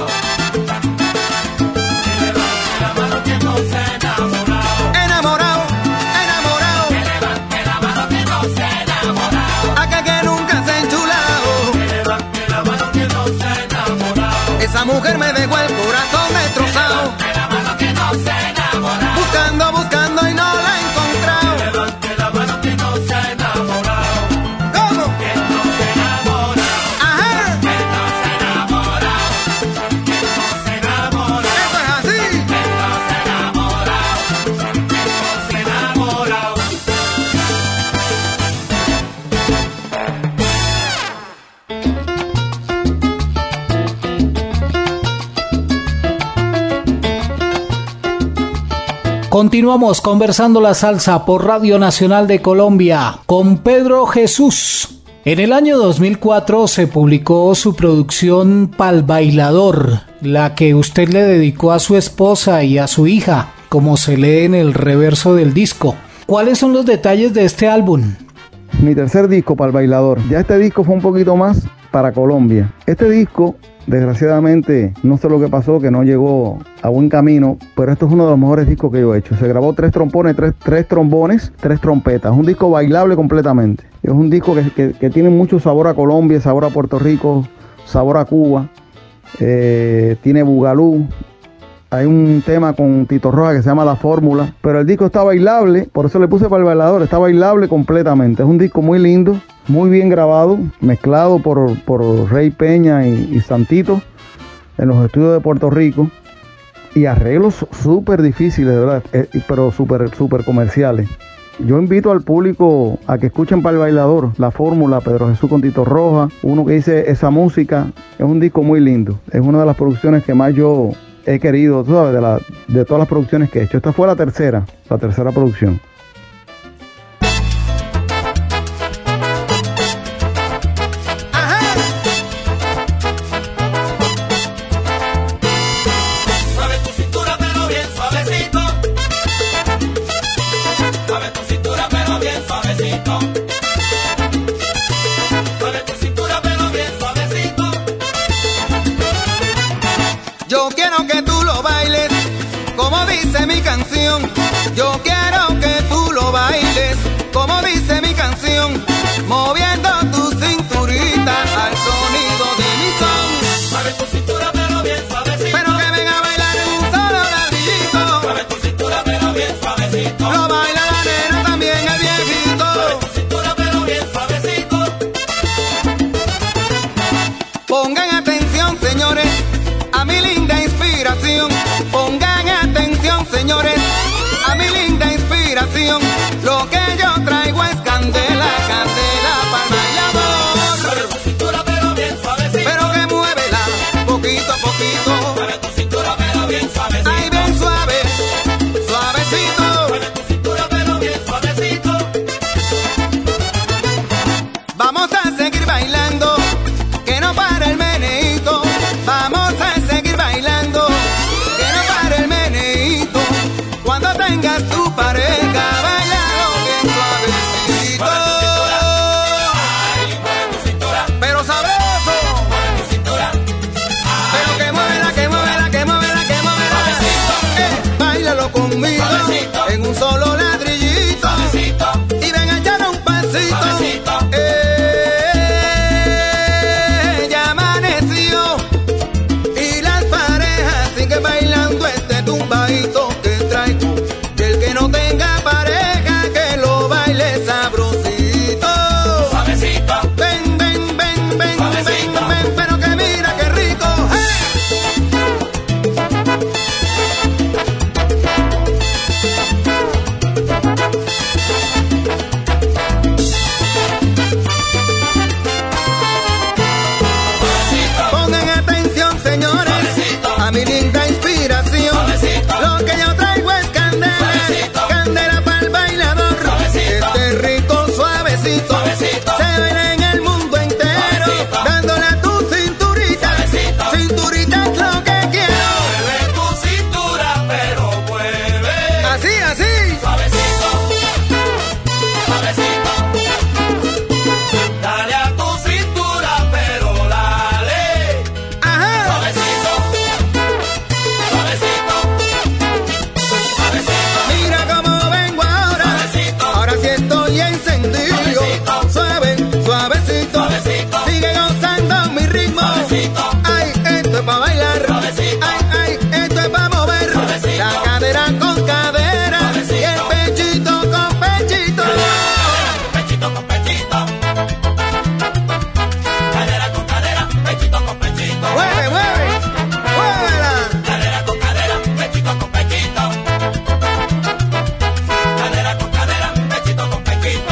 Que levante la mano que no se ha enamorado. Enamorado, enamorado. Que levante la mano que no se ha enamorado. Aquel que nunca se ha enchulado. Que levante la mano que no se ha enamorado. Esa mujer me dejó el corazón destrozado. Que levante la mano que no se ha enamorado. Buscando, buscando y no la he encontrado. Que levante la mano que no se ha enamorado. ¿Cómo? Que no se ha enamorado. Ajá. Que no se ha enamorado. Que no se ha enamorado. Eso es así. Que no se ha enamorado. Que no se ha enamorado. Continuamos conversando la salsa por Radio Nacional de Colombia con Pedro Jesús. En el año 2004 se publicó su producción Pal Bailador, la que usted le dedicó a su esposa y a su hija, como se lee en el reverso del disco. ¿Cuáles son los detalles de este álbum? Mi tercer disco, Pal Bailador. Ya este disco fue un poquito más para Colombia. Este disco, desgraciadamente, no sé lo que pasó, que no llegó a buen camino, pero esto es uno de los mejores discos que yo he hecho. Se grabó 3 trombones, 3 trompetas. Un disco bailable completamente. Es un disco que tiene mucho sabor a Colombia, sabor a Puerto Rico, sabor a Cuba. Tiene bugalú, hay un tema con Tito Roja que se llama La Fórmula, pero el disco está bailable, por eso le puse para el bailador, está bailable completamente. Es un disco muy lindo, muy bien grabado, mezclado por Rey Peña y Santito en los estudios de Puerto Rico, y arreglos súper difíciles, de verdad, pero súper comerciales. Yo invito al público a que escuchen para el bailador La Fórmula, Pedro Jesús con Tito Roja, uno que dice Esa Música. Es un disco muy lindo, es una de las producciones que más yo he querido, tú sabes, de todas las producciones que he hecho. Esta fue la tercera producción. Yo quiero que tú lo bailes, como dice mi canción. Yo quiero que tú lo bailes, como dice mi canción, moviendo tu cinturita al sonido de mi son. Mueve tu cintura pero bien suavecito, pero que venga a bailar en un solo ladrillito. Mueve tu cintura pero bien suavecito, lo baila la nena, también el viejito. Mueve tu cintura pero bien suavecito. Pongan atención, señores, a mi linda inspiración. Pongan atención, señores, a mi linda inspiración. Lo que yo traigo es candela, candela para el bailador. Mueve tu cintura pero bien suavecito, pero que muévela poquito a poquito. Mueve tu cintura pero bien suavecito, ay, bien suave, suavecito. Mueve tu cintura pero bien suavecito. Vamos a seguir bailando, que no pare el meneíto. Vamos a seguir bailando, que no pare el meneíto. Cuando tengas tu pareja, bailalo bien suavecito. Mueve tu cintura, pero sabroso. Mueve tu cintura, pero que muévela, que muévela, que muévela, que muévela. Báilalo conmigo, suavecito, en un solo ladrillito, suavecito, y ven a echar un pasito, suavecito. Ya amaneció y las parejas siguen bailando este tumbadito que traigo. Y el que no tenga pareja, que lo baile sabrosito. Suavecito. Ven, ven, ven, ven, suavecito, ven, ven, pero que mira qué rico. Pongan atención, señores, a mi linda inspiración. Lo que yo traigo es candela, candela para el bailador. Este rico suavecito, se baila en el mundo entero, dándole a tu cinturita. Cinturita es lo que quiero. Mueve tu cintura, pero mueve. Así, así. Suavecito, suavecito. Dale a tu cintura, pero dale. Ajá. Suavecito, suavecito, suavecito. Mira cómo vengo ahora, suavecito. Ahora sí estoy encendido. Suavecito. Suave, suavecito, suavecito. Sigue gozando mi ritmo. Suavecito. Ay, esto es para bailar. Suavecito. Ay, ay, esto es para mover. Suavecito. La cadera con cadera, suavecito, y el pechito con pechito. Pechito con pechito. Cadera con cadera, pechito con pechito. Mueve, mueve, muévela. Cadera con cadera, pechito con pechito. Cadera con cadera, pechito con pechito.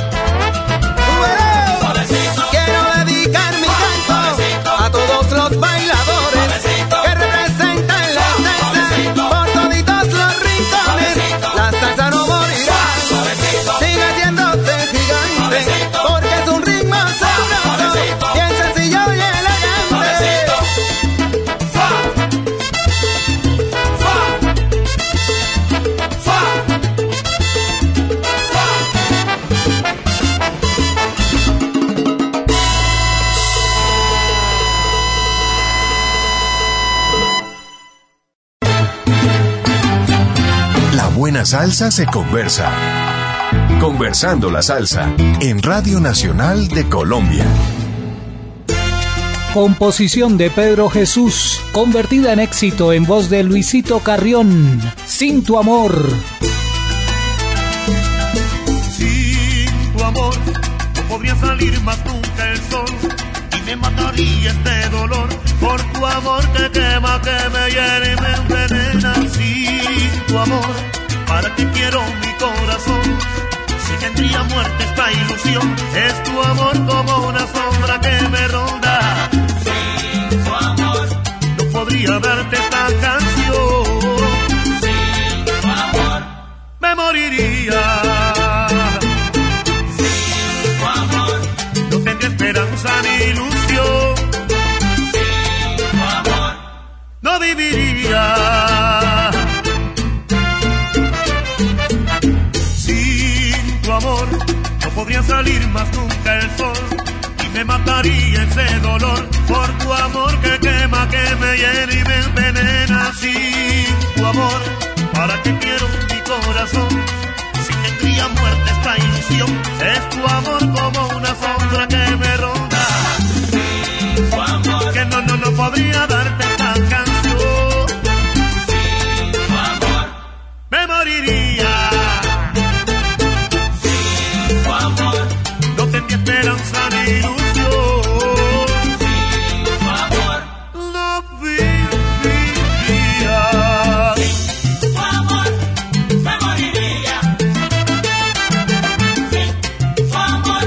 Suavecito. Quiero dedicar mi canto a todos los bailadores que representan la salsa por toditos los rincones. La salsa no morirá, sigue haciéndose gigante, porque es un ritmo sabroso, bien sencillo y elegante. La buena salsa se conversa. Conversando la salsa en Radio Nacional de Colombia. composición de Pedro Jesús, convertida en éxito en voz de Luisito Carrión, Sin tu amor. Sin tu amor no podría salir más nunca el sol y me mataría este dolor por tu amor que quema, que me hiere y me envenena. Sin tu amor, ¿para qué quiero mi corazón? Si tendría muerte esta ilusión, es tu amor como una sombra que me ronda. Sin tu amor no podría darte esta canción. Sin tu amor me moriría. Sin tu amor no tendría esperanza ni ilusión. Sin tu amor no viviría. Amor, no podría salir más nunca el sol y me mataría ese dolor por tu amor que quema, que me hiere y me envenena. Sin tu amor, ¿para qué quiero mi corazón? Si tendría muerte esta ilusión, es tu amor como una sombra que me ronda. Sin tu amor, que no podría darte esta canción. Sin tu amor, me moriría. Esperanza ni ilusión. Sin tu amor no viviría. Sin tu amor me moriría. Sin tu amor.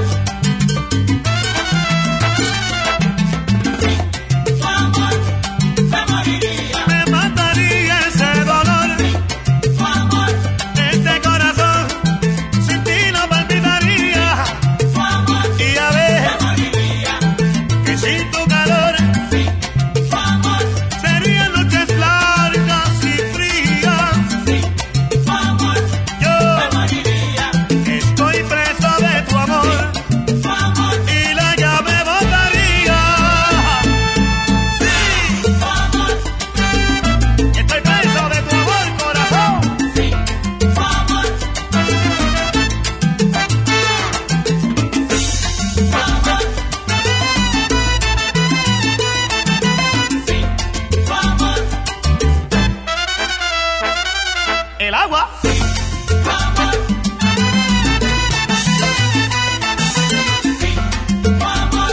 Sin tu amor me moriría. Me mataría ese dolor. Sin tu amor. Este corazón sin ti no palpitaría. Sin tu calor, sin tu amor, serían noches largas y frías. Sin tu amor, yo me moriría. Estoy preso de tu amor, y la llave botaría. Sin tu amor, estoy preso de tu amor, corazón. Sin tu amor, el agua. Sin tu amor. Sin tu amor.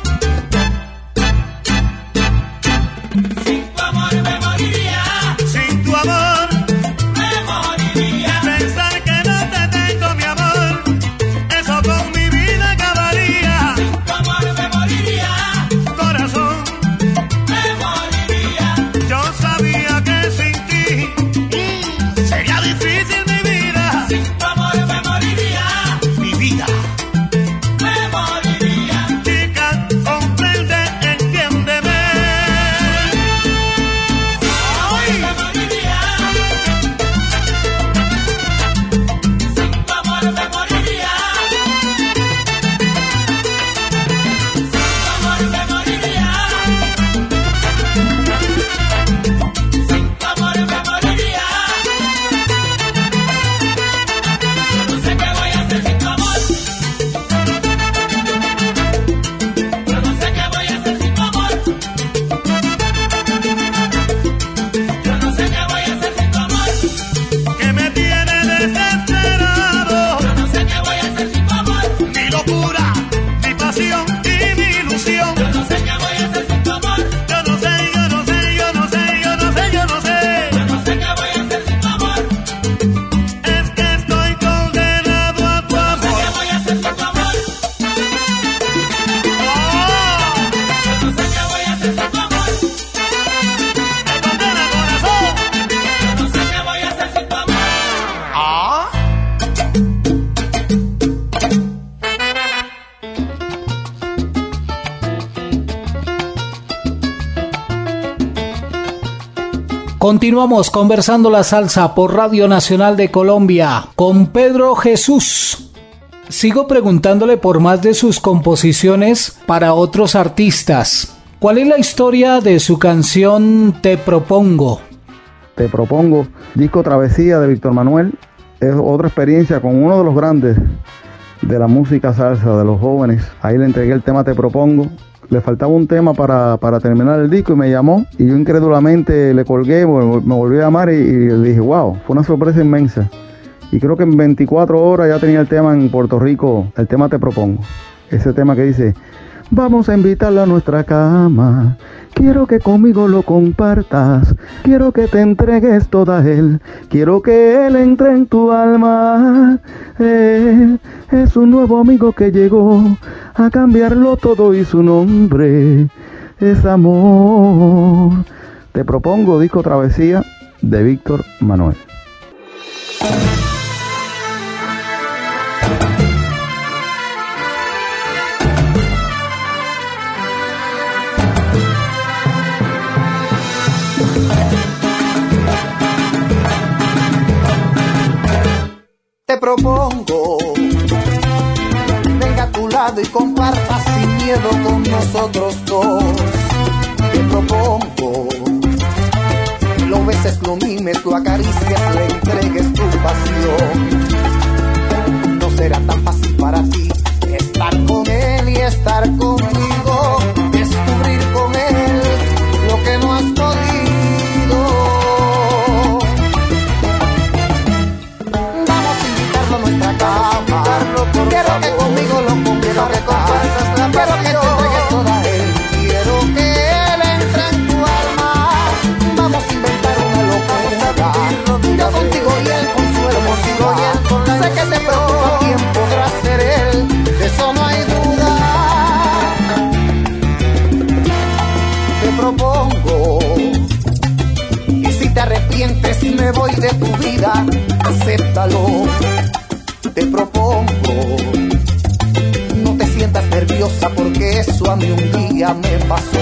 Sin tu amor me moriría. Sin tu amor me moriría. Pensar que no te tengo, mi amor, eso con mi vida acabaría. Sin tu amor me moriría. Corazón, me moriría. Yo sabía que sin ti sería difícil mi vida. Sin tu amor me moriría. Mi vida me moriría. Chica, comprende, entiéndeme. Ay, me moriría. Sin tu amor me moriría. Sin tu amor me moriría. Sin tu amor me moriría. No sé qué voy a hacer sin tu amor. Yo no sé qué voy a hacer sin tu amor. Yo no sé qué voy a hacer sin tu amor. Que me tiene desesperado. Yo no sé qué voy a hacer sin tu amor. Mi locura, mi pasión y mi ilusión. Yo no sé qué voy a hacer sin tu amor. Yo no sé, yo no sé, yo no sé, yo no sé, yo no sé. Yo no sé qué voy a hacer sin tu amor. Es que estoy condenado a tu amor. Yo no sé qué voy a hacer sin tu amor. Yo no sé qué voy a hacer sin tu amor. Me condena, corazón. Yo no sé qué voy a hacer sin tu amor. Continuamos conversando la salsa por Radio Nacional de Colombia con Pedro Jesús. Sigo preguntándole por más de sus composiciones para otros artistas. ¿Cuál es la historia de su canción Te Propongo? Te Propongo, disco Travesía de Víctor Manuel, es otra experiencia con uno de los grandes de la música salsa, de los jóvenes. Ahí le entregué el tema Te Propongo, le faltaba un tema para terminar el disco y me llamó y yo incrédulamente le colgué, me volvió a llamar y dije, wow, fue una sorpresa inmensa. Y creo que en 24 horas ya tenía el tema en Puerto Rico, el tema Te Propongo. Ese tema que dice, vamos a invitarla a nuestra cama, quiero que conmigo lo compartas, quiero que te entregues toda él, quiero que él entre en tu alma. Es un nuevo amigo que llegó a cambiarlo todo y su nombre es amor. Te Propongo, disco Travesía de Víctor Manuel. Te propongo, venga a tu lado y comparta sin miedo con nosotros dos. Te propongo, lo beses, lo mimes, lo acaricias, le entregues tu pasión. No será tan fácil para ti estar con él y estar conmigo, descubrir con él lo que no has podido. Quiero que conmigo lo compartas, quiero que te entregues toda él, quiero que él entre en tu alma. Vamos a inventar una locura, yo contigo y él con su hermosura. Sé que te preocupa quién podrá ser él, de eso no hay duda. Te propongo, y si te arrepientes y me voy de tu vida, acéptalo. Te propongo, no te sientas nerviosa porque eso a mí un día me pasó.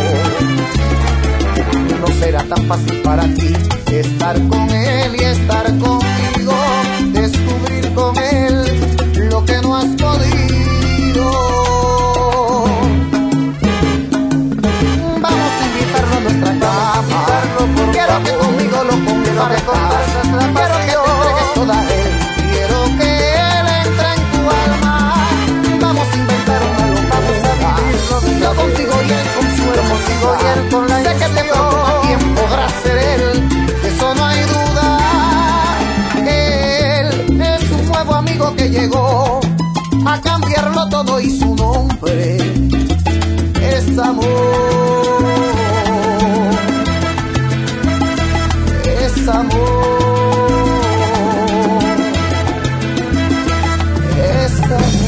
No será tan fácil para ti estar con él y estar conmigo, descubrir con él lo que no has podido. Vamos a invitarlo a nuestra cama, quiero que conmigo lo compartas, quiero que te entregues toda él. Yo contigo y él con su hermosura. Sé que te preocupa quién podrá ser él, de eso no hay duda. Él es un nuevo amigo que llegó a cambiarlo todo y su nombre es amor. Es amor. Es amor.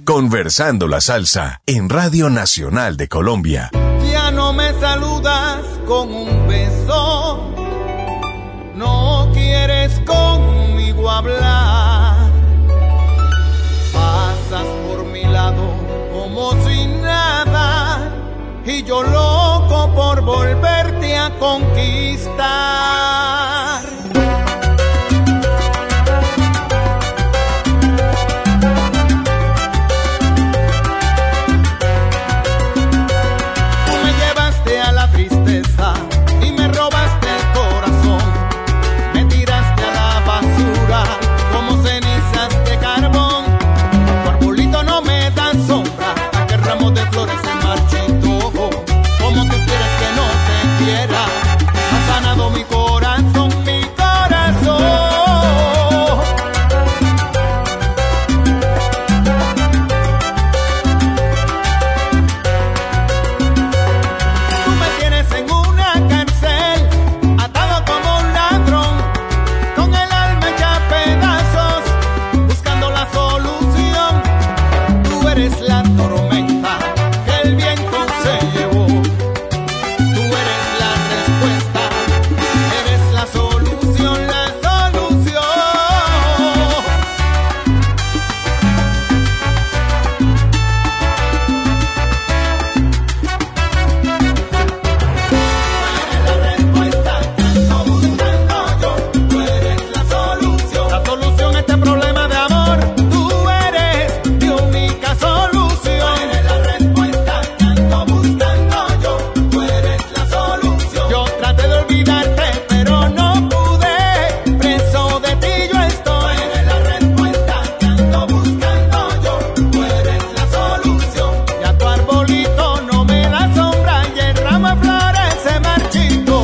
Conversando la salsa en Radio Nacional de Colombia. Ya no me saludas con un beso, no quieres conmigo hablar, pasas por mi lado como si nada, y yo loco por volverte a conquistar. Tú me llevaste a la tristeza y me robaste el corazón, me tiraste a la basura como cenizas de carbón. Tu arbolito no me da sombra, aquel ramo de flores se marchitó. ¿Cómo tú quieres que no te quiera? Has sanado mi corazón, mi corazón. Tú me tienes en una cárcel, atado como un ladrón, con el alma hecha a pedazos, buscando la solución. Tú eres la tormenta que el viento se llevó. Tú eres la respuesta, eres la solución, la solución. Tú eres la respuesta que ando buscando yo. Tú eres la solución a este problema de amor. Tú eres mi única solución. Tú eres la respuesta que ando buscando yo. Tú eres la solución. Yo traté de olvidarte, pero no pude. Preso de ti yo estoy. Tú eres la respuesta que ando buscando yo. Tú eres la solución. Ya tu arbolito no me da sombra y el ramo de flores se marchitó.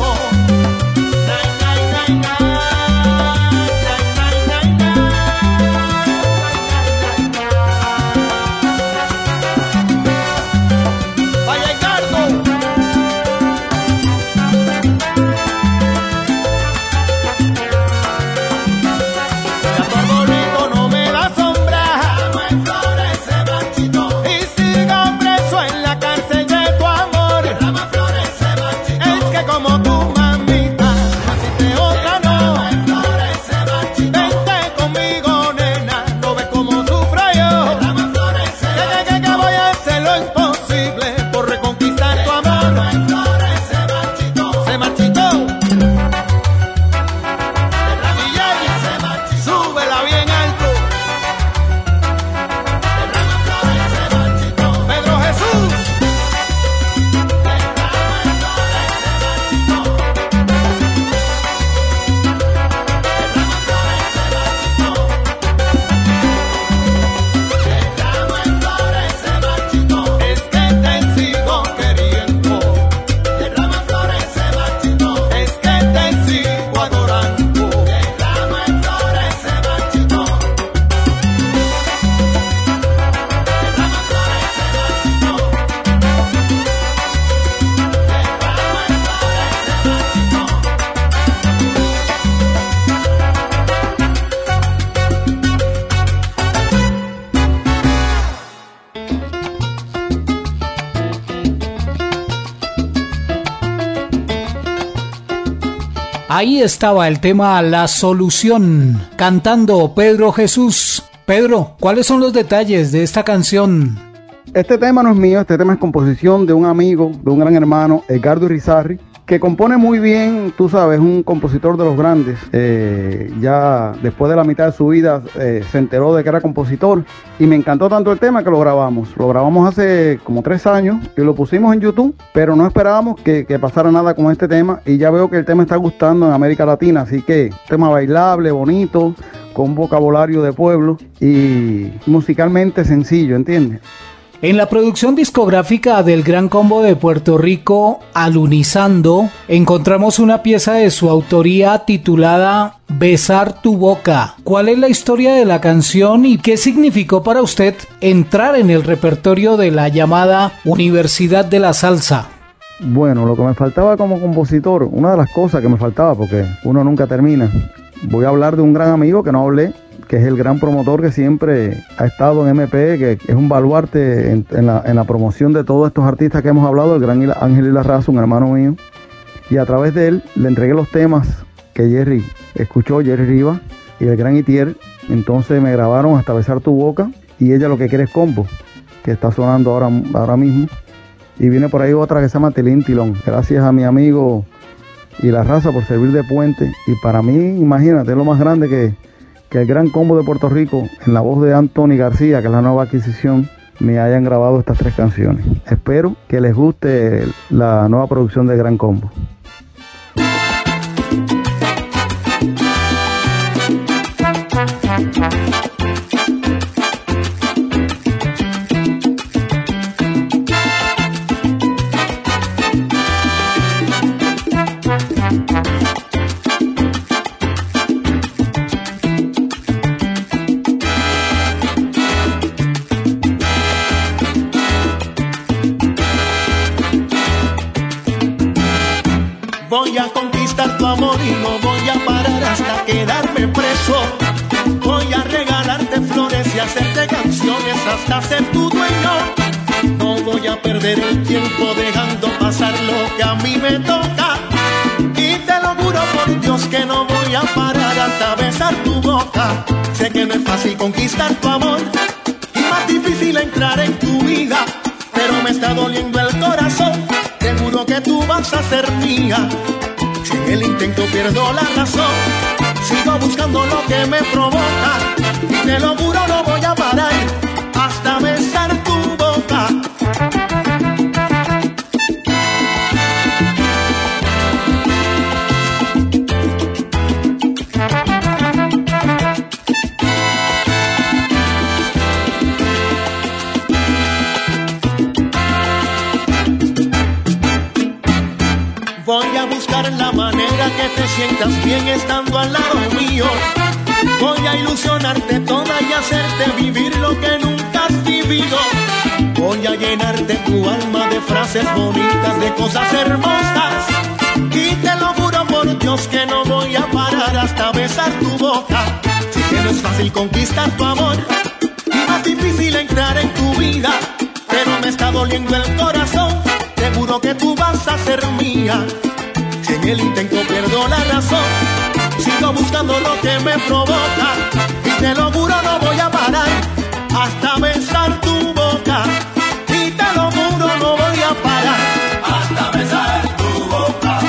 Vaya Edgardo. Ya tu arbolito no me da sombra, ramo de flores se marchitó. Y sigo preso en la cárcel de tu amor, ramo de flores se marchitó. Es que como tu mamita, naciste otra no, ramo de flores se marchitó. Vente conmigo, nena, no ves cómo sufro yo, ramo de flores se marchitó. Que voy a hacer lo imposible por reconquistar tu amor, ramo de flores se marchitó. Se marchitó. Súbela bien alto. Pedro Jesús. Es que te sigo queriendo. El ramo de flores se marchitó. Es que te sigo adorando. El ramo de flores se marchitó. El ramo de flores se marchitó. El Ahí estaba el tema La Solución, cantando Pedro Jesús. Pedro, ¿cuáles son los detalles de esta canción? Este tema no es mío, este tema es composición de un amigo, de un gran hermano, Edgardo Irizarry, que compone muy bien, tú sabes, un compositor de los grandes. Ya después de la mitad de su vida se enteró de que era compositor y me encantó tanto el tema que lo grabamos. Lo grabamos hace como 3 años y lo pusimos en YouTube, pero no esperábamos que pasara nada con este tema y ya veo que el tema está gustando en América Latina, así que tema bailable, bonito, con un vocabulario de pueblo y musicalmente sencillo, ¿entiendes? En la producción discográfica del Gran Combo de Puerto Rico, Alunizando, encontramos una pieza de su autoría titulada Besar tu boca. ¿Cuál es la historia de la canción y qué significó para usted entrar en el repertorio de la llamada Universidad de la Salsa? Bueno, lo que me faltaba como compositor, una de las cosas que me faltaba, porque uno nunca termina, voy a hablar de un gran amigo que no hablé, que es el gran promotor que siempre ha estado en MP, que es un baluarte en la promoción de todos estos artistas que hemos hablado, el gran Ángel Ilarraza, un hermano mío. Y a través de él le entregué los temas que Jerry escuchó, Jerry Rivas y el gran Itier. Entonces me grabaron Hasta Besar Tu Boca y Ella Lo Que Quiere Es Combo, que está sonando ahora mismo. Y viene por ahí otra que se llama Tilín Tilón. Gracias a mi amigo Ilarraza por servir de puente. Y para mí, imagínate, es lo más grande que el Gran Combo de Puerto Rico, en la voz de Anthony García, que es la nueva adquisición, me hayan grabado estas 3 canciones. Espero que les guste la nueva producción de Gran Combo. Voy a conquistar tu amor y no voy a parar hasta quedarme preso. Voy a regalarte flores y hacerte canciones hasta ser tu dueño. No voy a perder el tiempo dejando pasar lo que a mí me toca. Y te lo juro por Dios que no voy a parar hasta besar tu boca. Sé que no es fácil conquistar tu amor y más difícil entrar en tu vida, pero me está doliendo el corazón. Te juro que tú vas a ser mía. Si en el intento pierdo la razón, sigo buscando lo que me provoca. Y te lo juro no voy a parar hasta besar tu boca. Voy a buscar la manera que te sientas bien estando al lado mío. Voy a ilusionarte toda y hacerte vivir lo que nunca has vivido. Voy a llenarte tu alma de frases bonitas, de cosas hermosas. Y te lo juro por Dios que no voy a parar hasta besar tu boca. Sé que no es fácil conquistar tu amor y más difícil entrar en tu vida, pero me está doliendo el corazón. Te juro que tú vas a ser mía. Si en el intento pierdo la razón, sigo buscando lo que me provoca. Y te lo juro no voy a parar hasta besar tu boca. Y te lo juro no voy a parar hasta besar tu boca.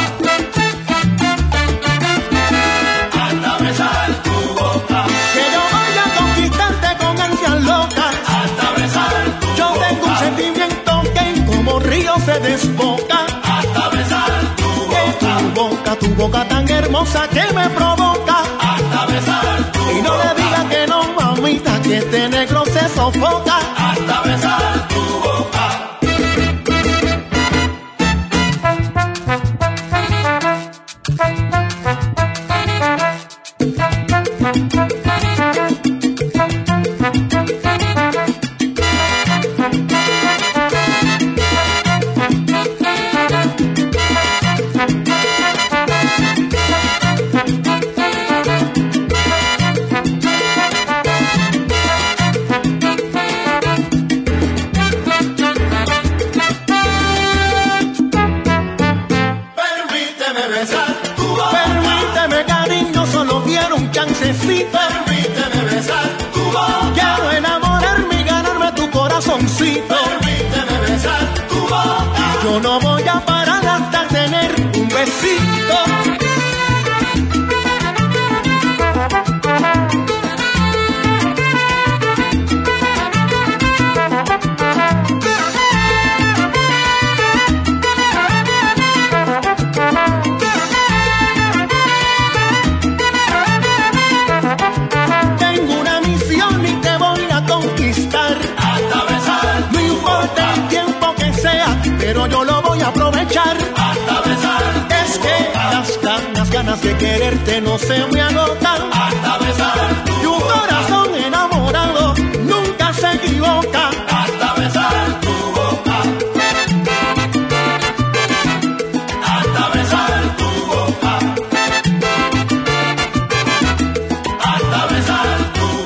Hasta besar tu boca. Que yo voy a conquistarte con ansias locas. Hasta besar tu boca. Yo tengo un sentimiento que como río se desboca. Hasta besar tu boca. Tu boca tan hermosa que me provoca. Hasta besar tu boca. Y no le digas que no, mamita, que este negro se sofoca. Hasta besar tu boca. Permíteme besar tu boca. Quiero enamorarme y ganarme tu corazoncito. Permíteme besar tu boca. Yo no voy a parar hasta tener un besito. Pero yo lo voy a aprovechar hasta besar. Es que las ganas de quererte no se me agotan. Hasta besar. Y un corazón enamorado nunca se equivoca. Hasta besar tu boca. Hasta besar tu boca. Hasta besar tu boca.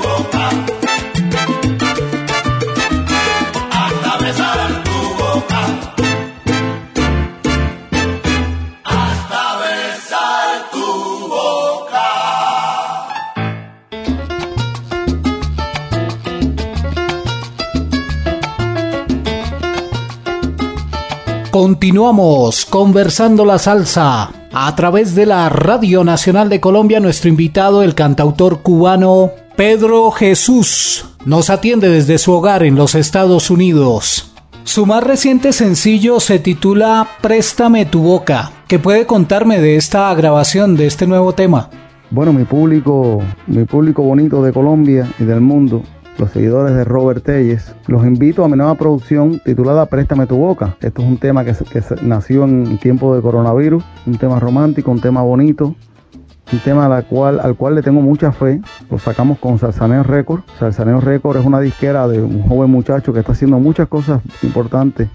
Continuamos conversando la salsa a través de la Radio Nacional de Colombia. Nuestro invitado, el cantautor cubano Pedro Jesús, nos atiende desde su hogar en los Estados Unidos. Su más reciente sencillo se titula Préstame tu boca. ¿Qué puede contarme de esta grabación, de este nuevo tema? Bueno, mi público bonito de Colombia y del mundo, los seguidores de Robert Telles, los invito a mi nueva producción titulada Préstame tu boca. Esto es un tema que nació en tiempo de coronavirus, un tema romántico, un tema bonito, un tema al cual le tengo mucha fe. Lo sacamos con Salsaneo Records. Salsaneo Records es una disquera de un joven muchacho que está haciendo muchas cosas importantes,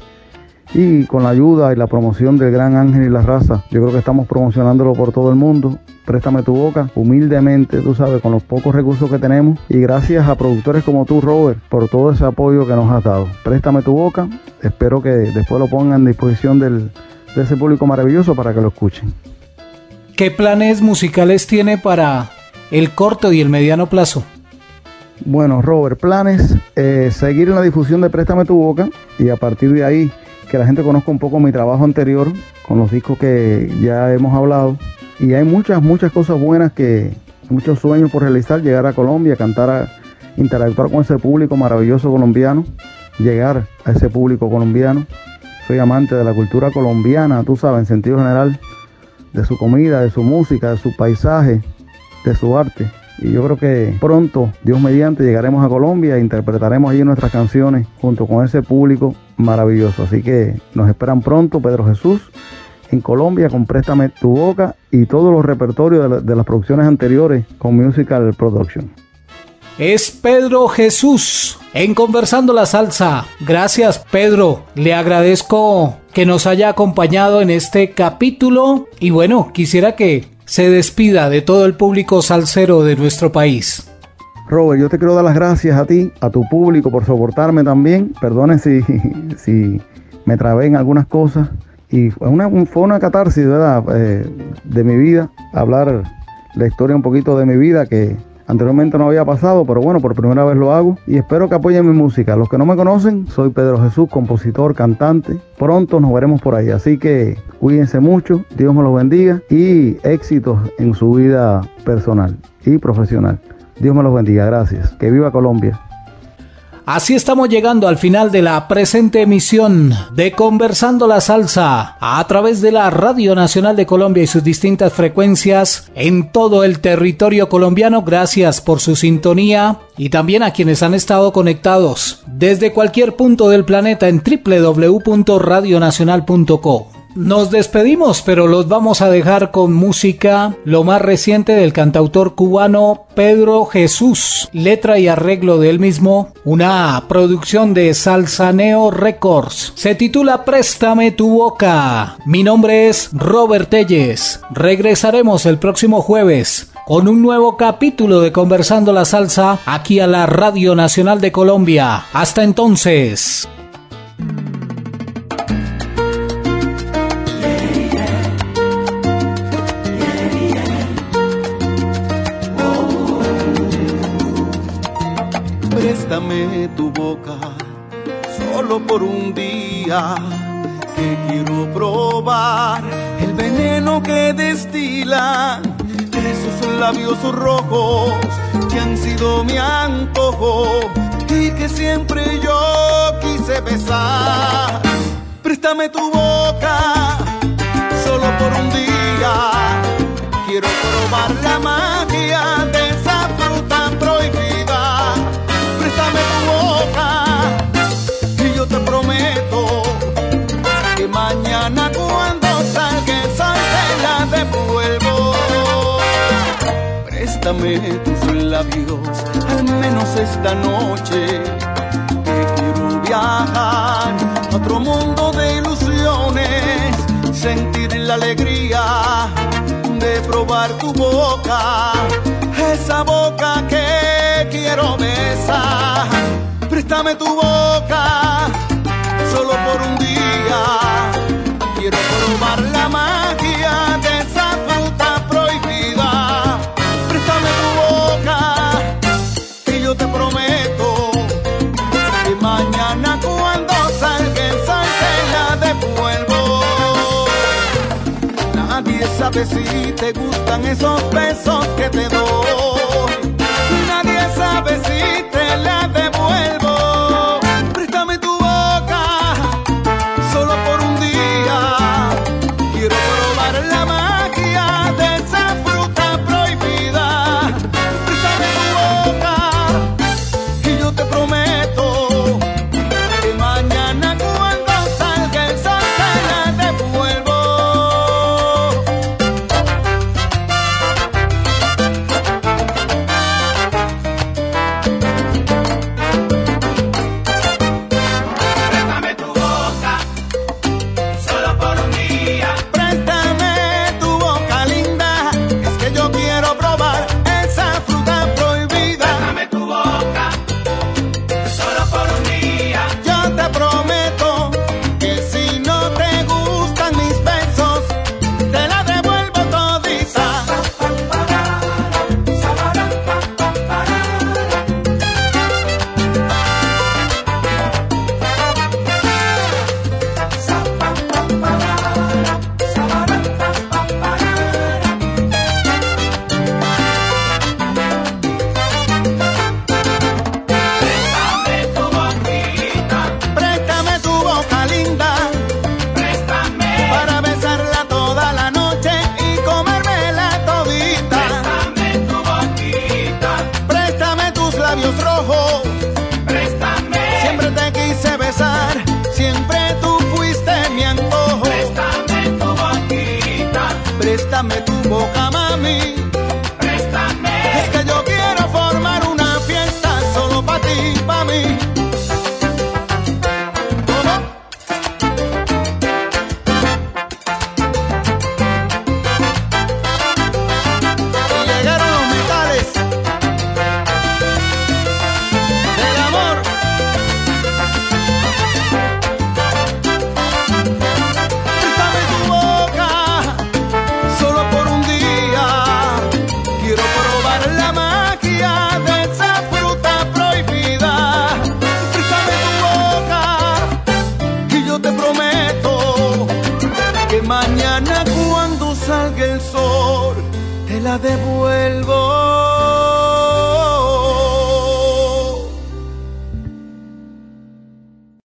y con la ayuda y la promoción del gran Ángel y la Raza, yo creo que estamos promocionándolo por todo el mundo. Préstame tu boca, humildemente, tú sabes, con los pocos recursos que tenemos, y gracias a productores como tú, Robert, por todo ese apoyo que nos has dado. Préstame tu boca, espero que después lo pongan a disposición de ese público maravilloso para que lo escuchen. ¿Qué planes musicales tiene para el corto y el mediano plazo? Bueno, Robert, planes, seguir en la difusión de Préstame tu boca, y a partir de ahí que la gente conozca un poco mi trabajo anterior con los discos que ya hemos hablado. Y hay muchas cosas buenas, muchos sueños por realizar: llegar a Colombia, cantar, interactuar con ese público maravilloso colombiano, llegar a ese público colombiano. Soy amante de la cultura colombiana, tú sabes, en sentido general, de su comida, de su música, de su paisaje, de su arte. Y yo creo que pronto, Dios mediante, llegaremos a Colombia e interpretaremos allí nuestras canciones junto con ese público maravilloso. Así que nos esperan pronto, Pedro Jesús, en Colombia, con Préstame tu boca y todos los repertorios de las producciones anteriores con Musical Production. Es Pedro Jesús en Conversando la Salsa. Gracias, Pedro. Le agradezco que nos haya acompañado en este capítulo, y bueno, quisiera que se despida de todo el público salsero de nuestro país. Robert, yo te quiero dar las gracias a ti, a tu público, por soportarme también. Perdonen si me trabé en algunas cosas. Y fue una catarsis, ¿verdad? De mi vida, hablar la historia un poquito de mi vida, que anteriormente no había pasado, pero bueno, por primera vez lo hago, y espero que apoyen mi música. Los que no me conocen, soy Pedro Jesús, compositor, cantante. Pronto nos veremos por ahí, así que cuídense mucho, Dios me los bendiga, y éxitos en su vida personal y profesional. Dios me los bendiga, gracias. Que viva Colombia. Así estamos llegando al final de la presente emisión de Conversando la Salsa a través de la Radio Nacional de Colombia y sus distintas frecuencias en todo el territorio colombiano. Gracias por su sintonía, y también a quienes han estado conectados desde cualquier punto del planeta en www.radionacional.co. Nos despedimos, pero los vamos a dejar con música, lo más reciente del cantautor cubano Pedro Jesús, letra y arreglo de él mismo, una producción de Salsaneo Records. Se titula Préstame tu boca. Mi nombre es Robert Telles. Regresaremos el próximo jueves con un nuevo capítulo de Conversando la Salsa aquí a la Radio Nacional de Colombia. Hasta entonces. Préstame tu boca, solo por un día, que quiero probar el veneno que destilan esos labios rojos que han sido mi antojo y que siempre yo quise besar. Préstame tu boca, solo por un día, quiero probar la magia de esa fruta prohibida. Préstame tu boca y yo te prometo que mañana cuando salga el sol te la devuelvo. Préstame tus labios, al menos esta noche, que quiero viajar a otro mundo de ilusiones, sentir la alegría de probar tu boca, esa boca que quiero besar. Préstame tu boca, solo por un día, quiero probar la magia de esa fruta prohibida. Préstame tu boca y yo te prometo que mañana cuando salga el sol te la devuelvo. sabe si te gustan esos besos que te doy. Nadie sabe si te la devuelvo. Préstame tu boca, solo por un día. Quiero probar la magia de esa fruta prohibida. Préstame tu boca y yo te prometo que mañana cuando salga el sol te la devuelvo. Préstame tu boca, solo por un día. Préstame tu boca linda, es que yo quiero probar esa fruta prohibida. Préstame tu boca, solo por un día. Yo te prometo que si no te gustan mis besos, te la devuelvo todita. Préstame tu boquita, Préstame tu boca linda préstame. para besarla toda la noche y comérmela todita. Préstame tu boquita, Préstame tus labios rojos, préstame. siempre te quise besar, siempre tú fuiste mi antojo. Préstame tu boquita, Préstame tu boca, mami,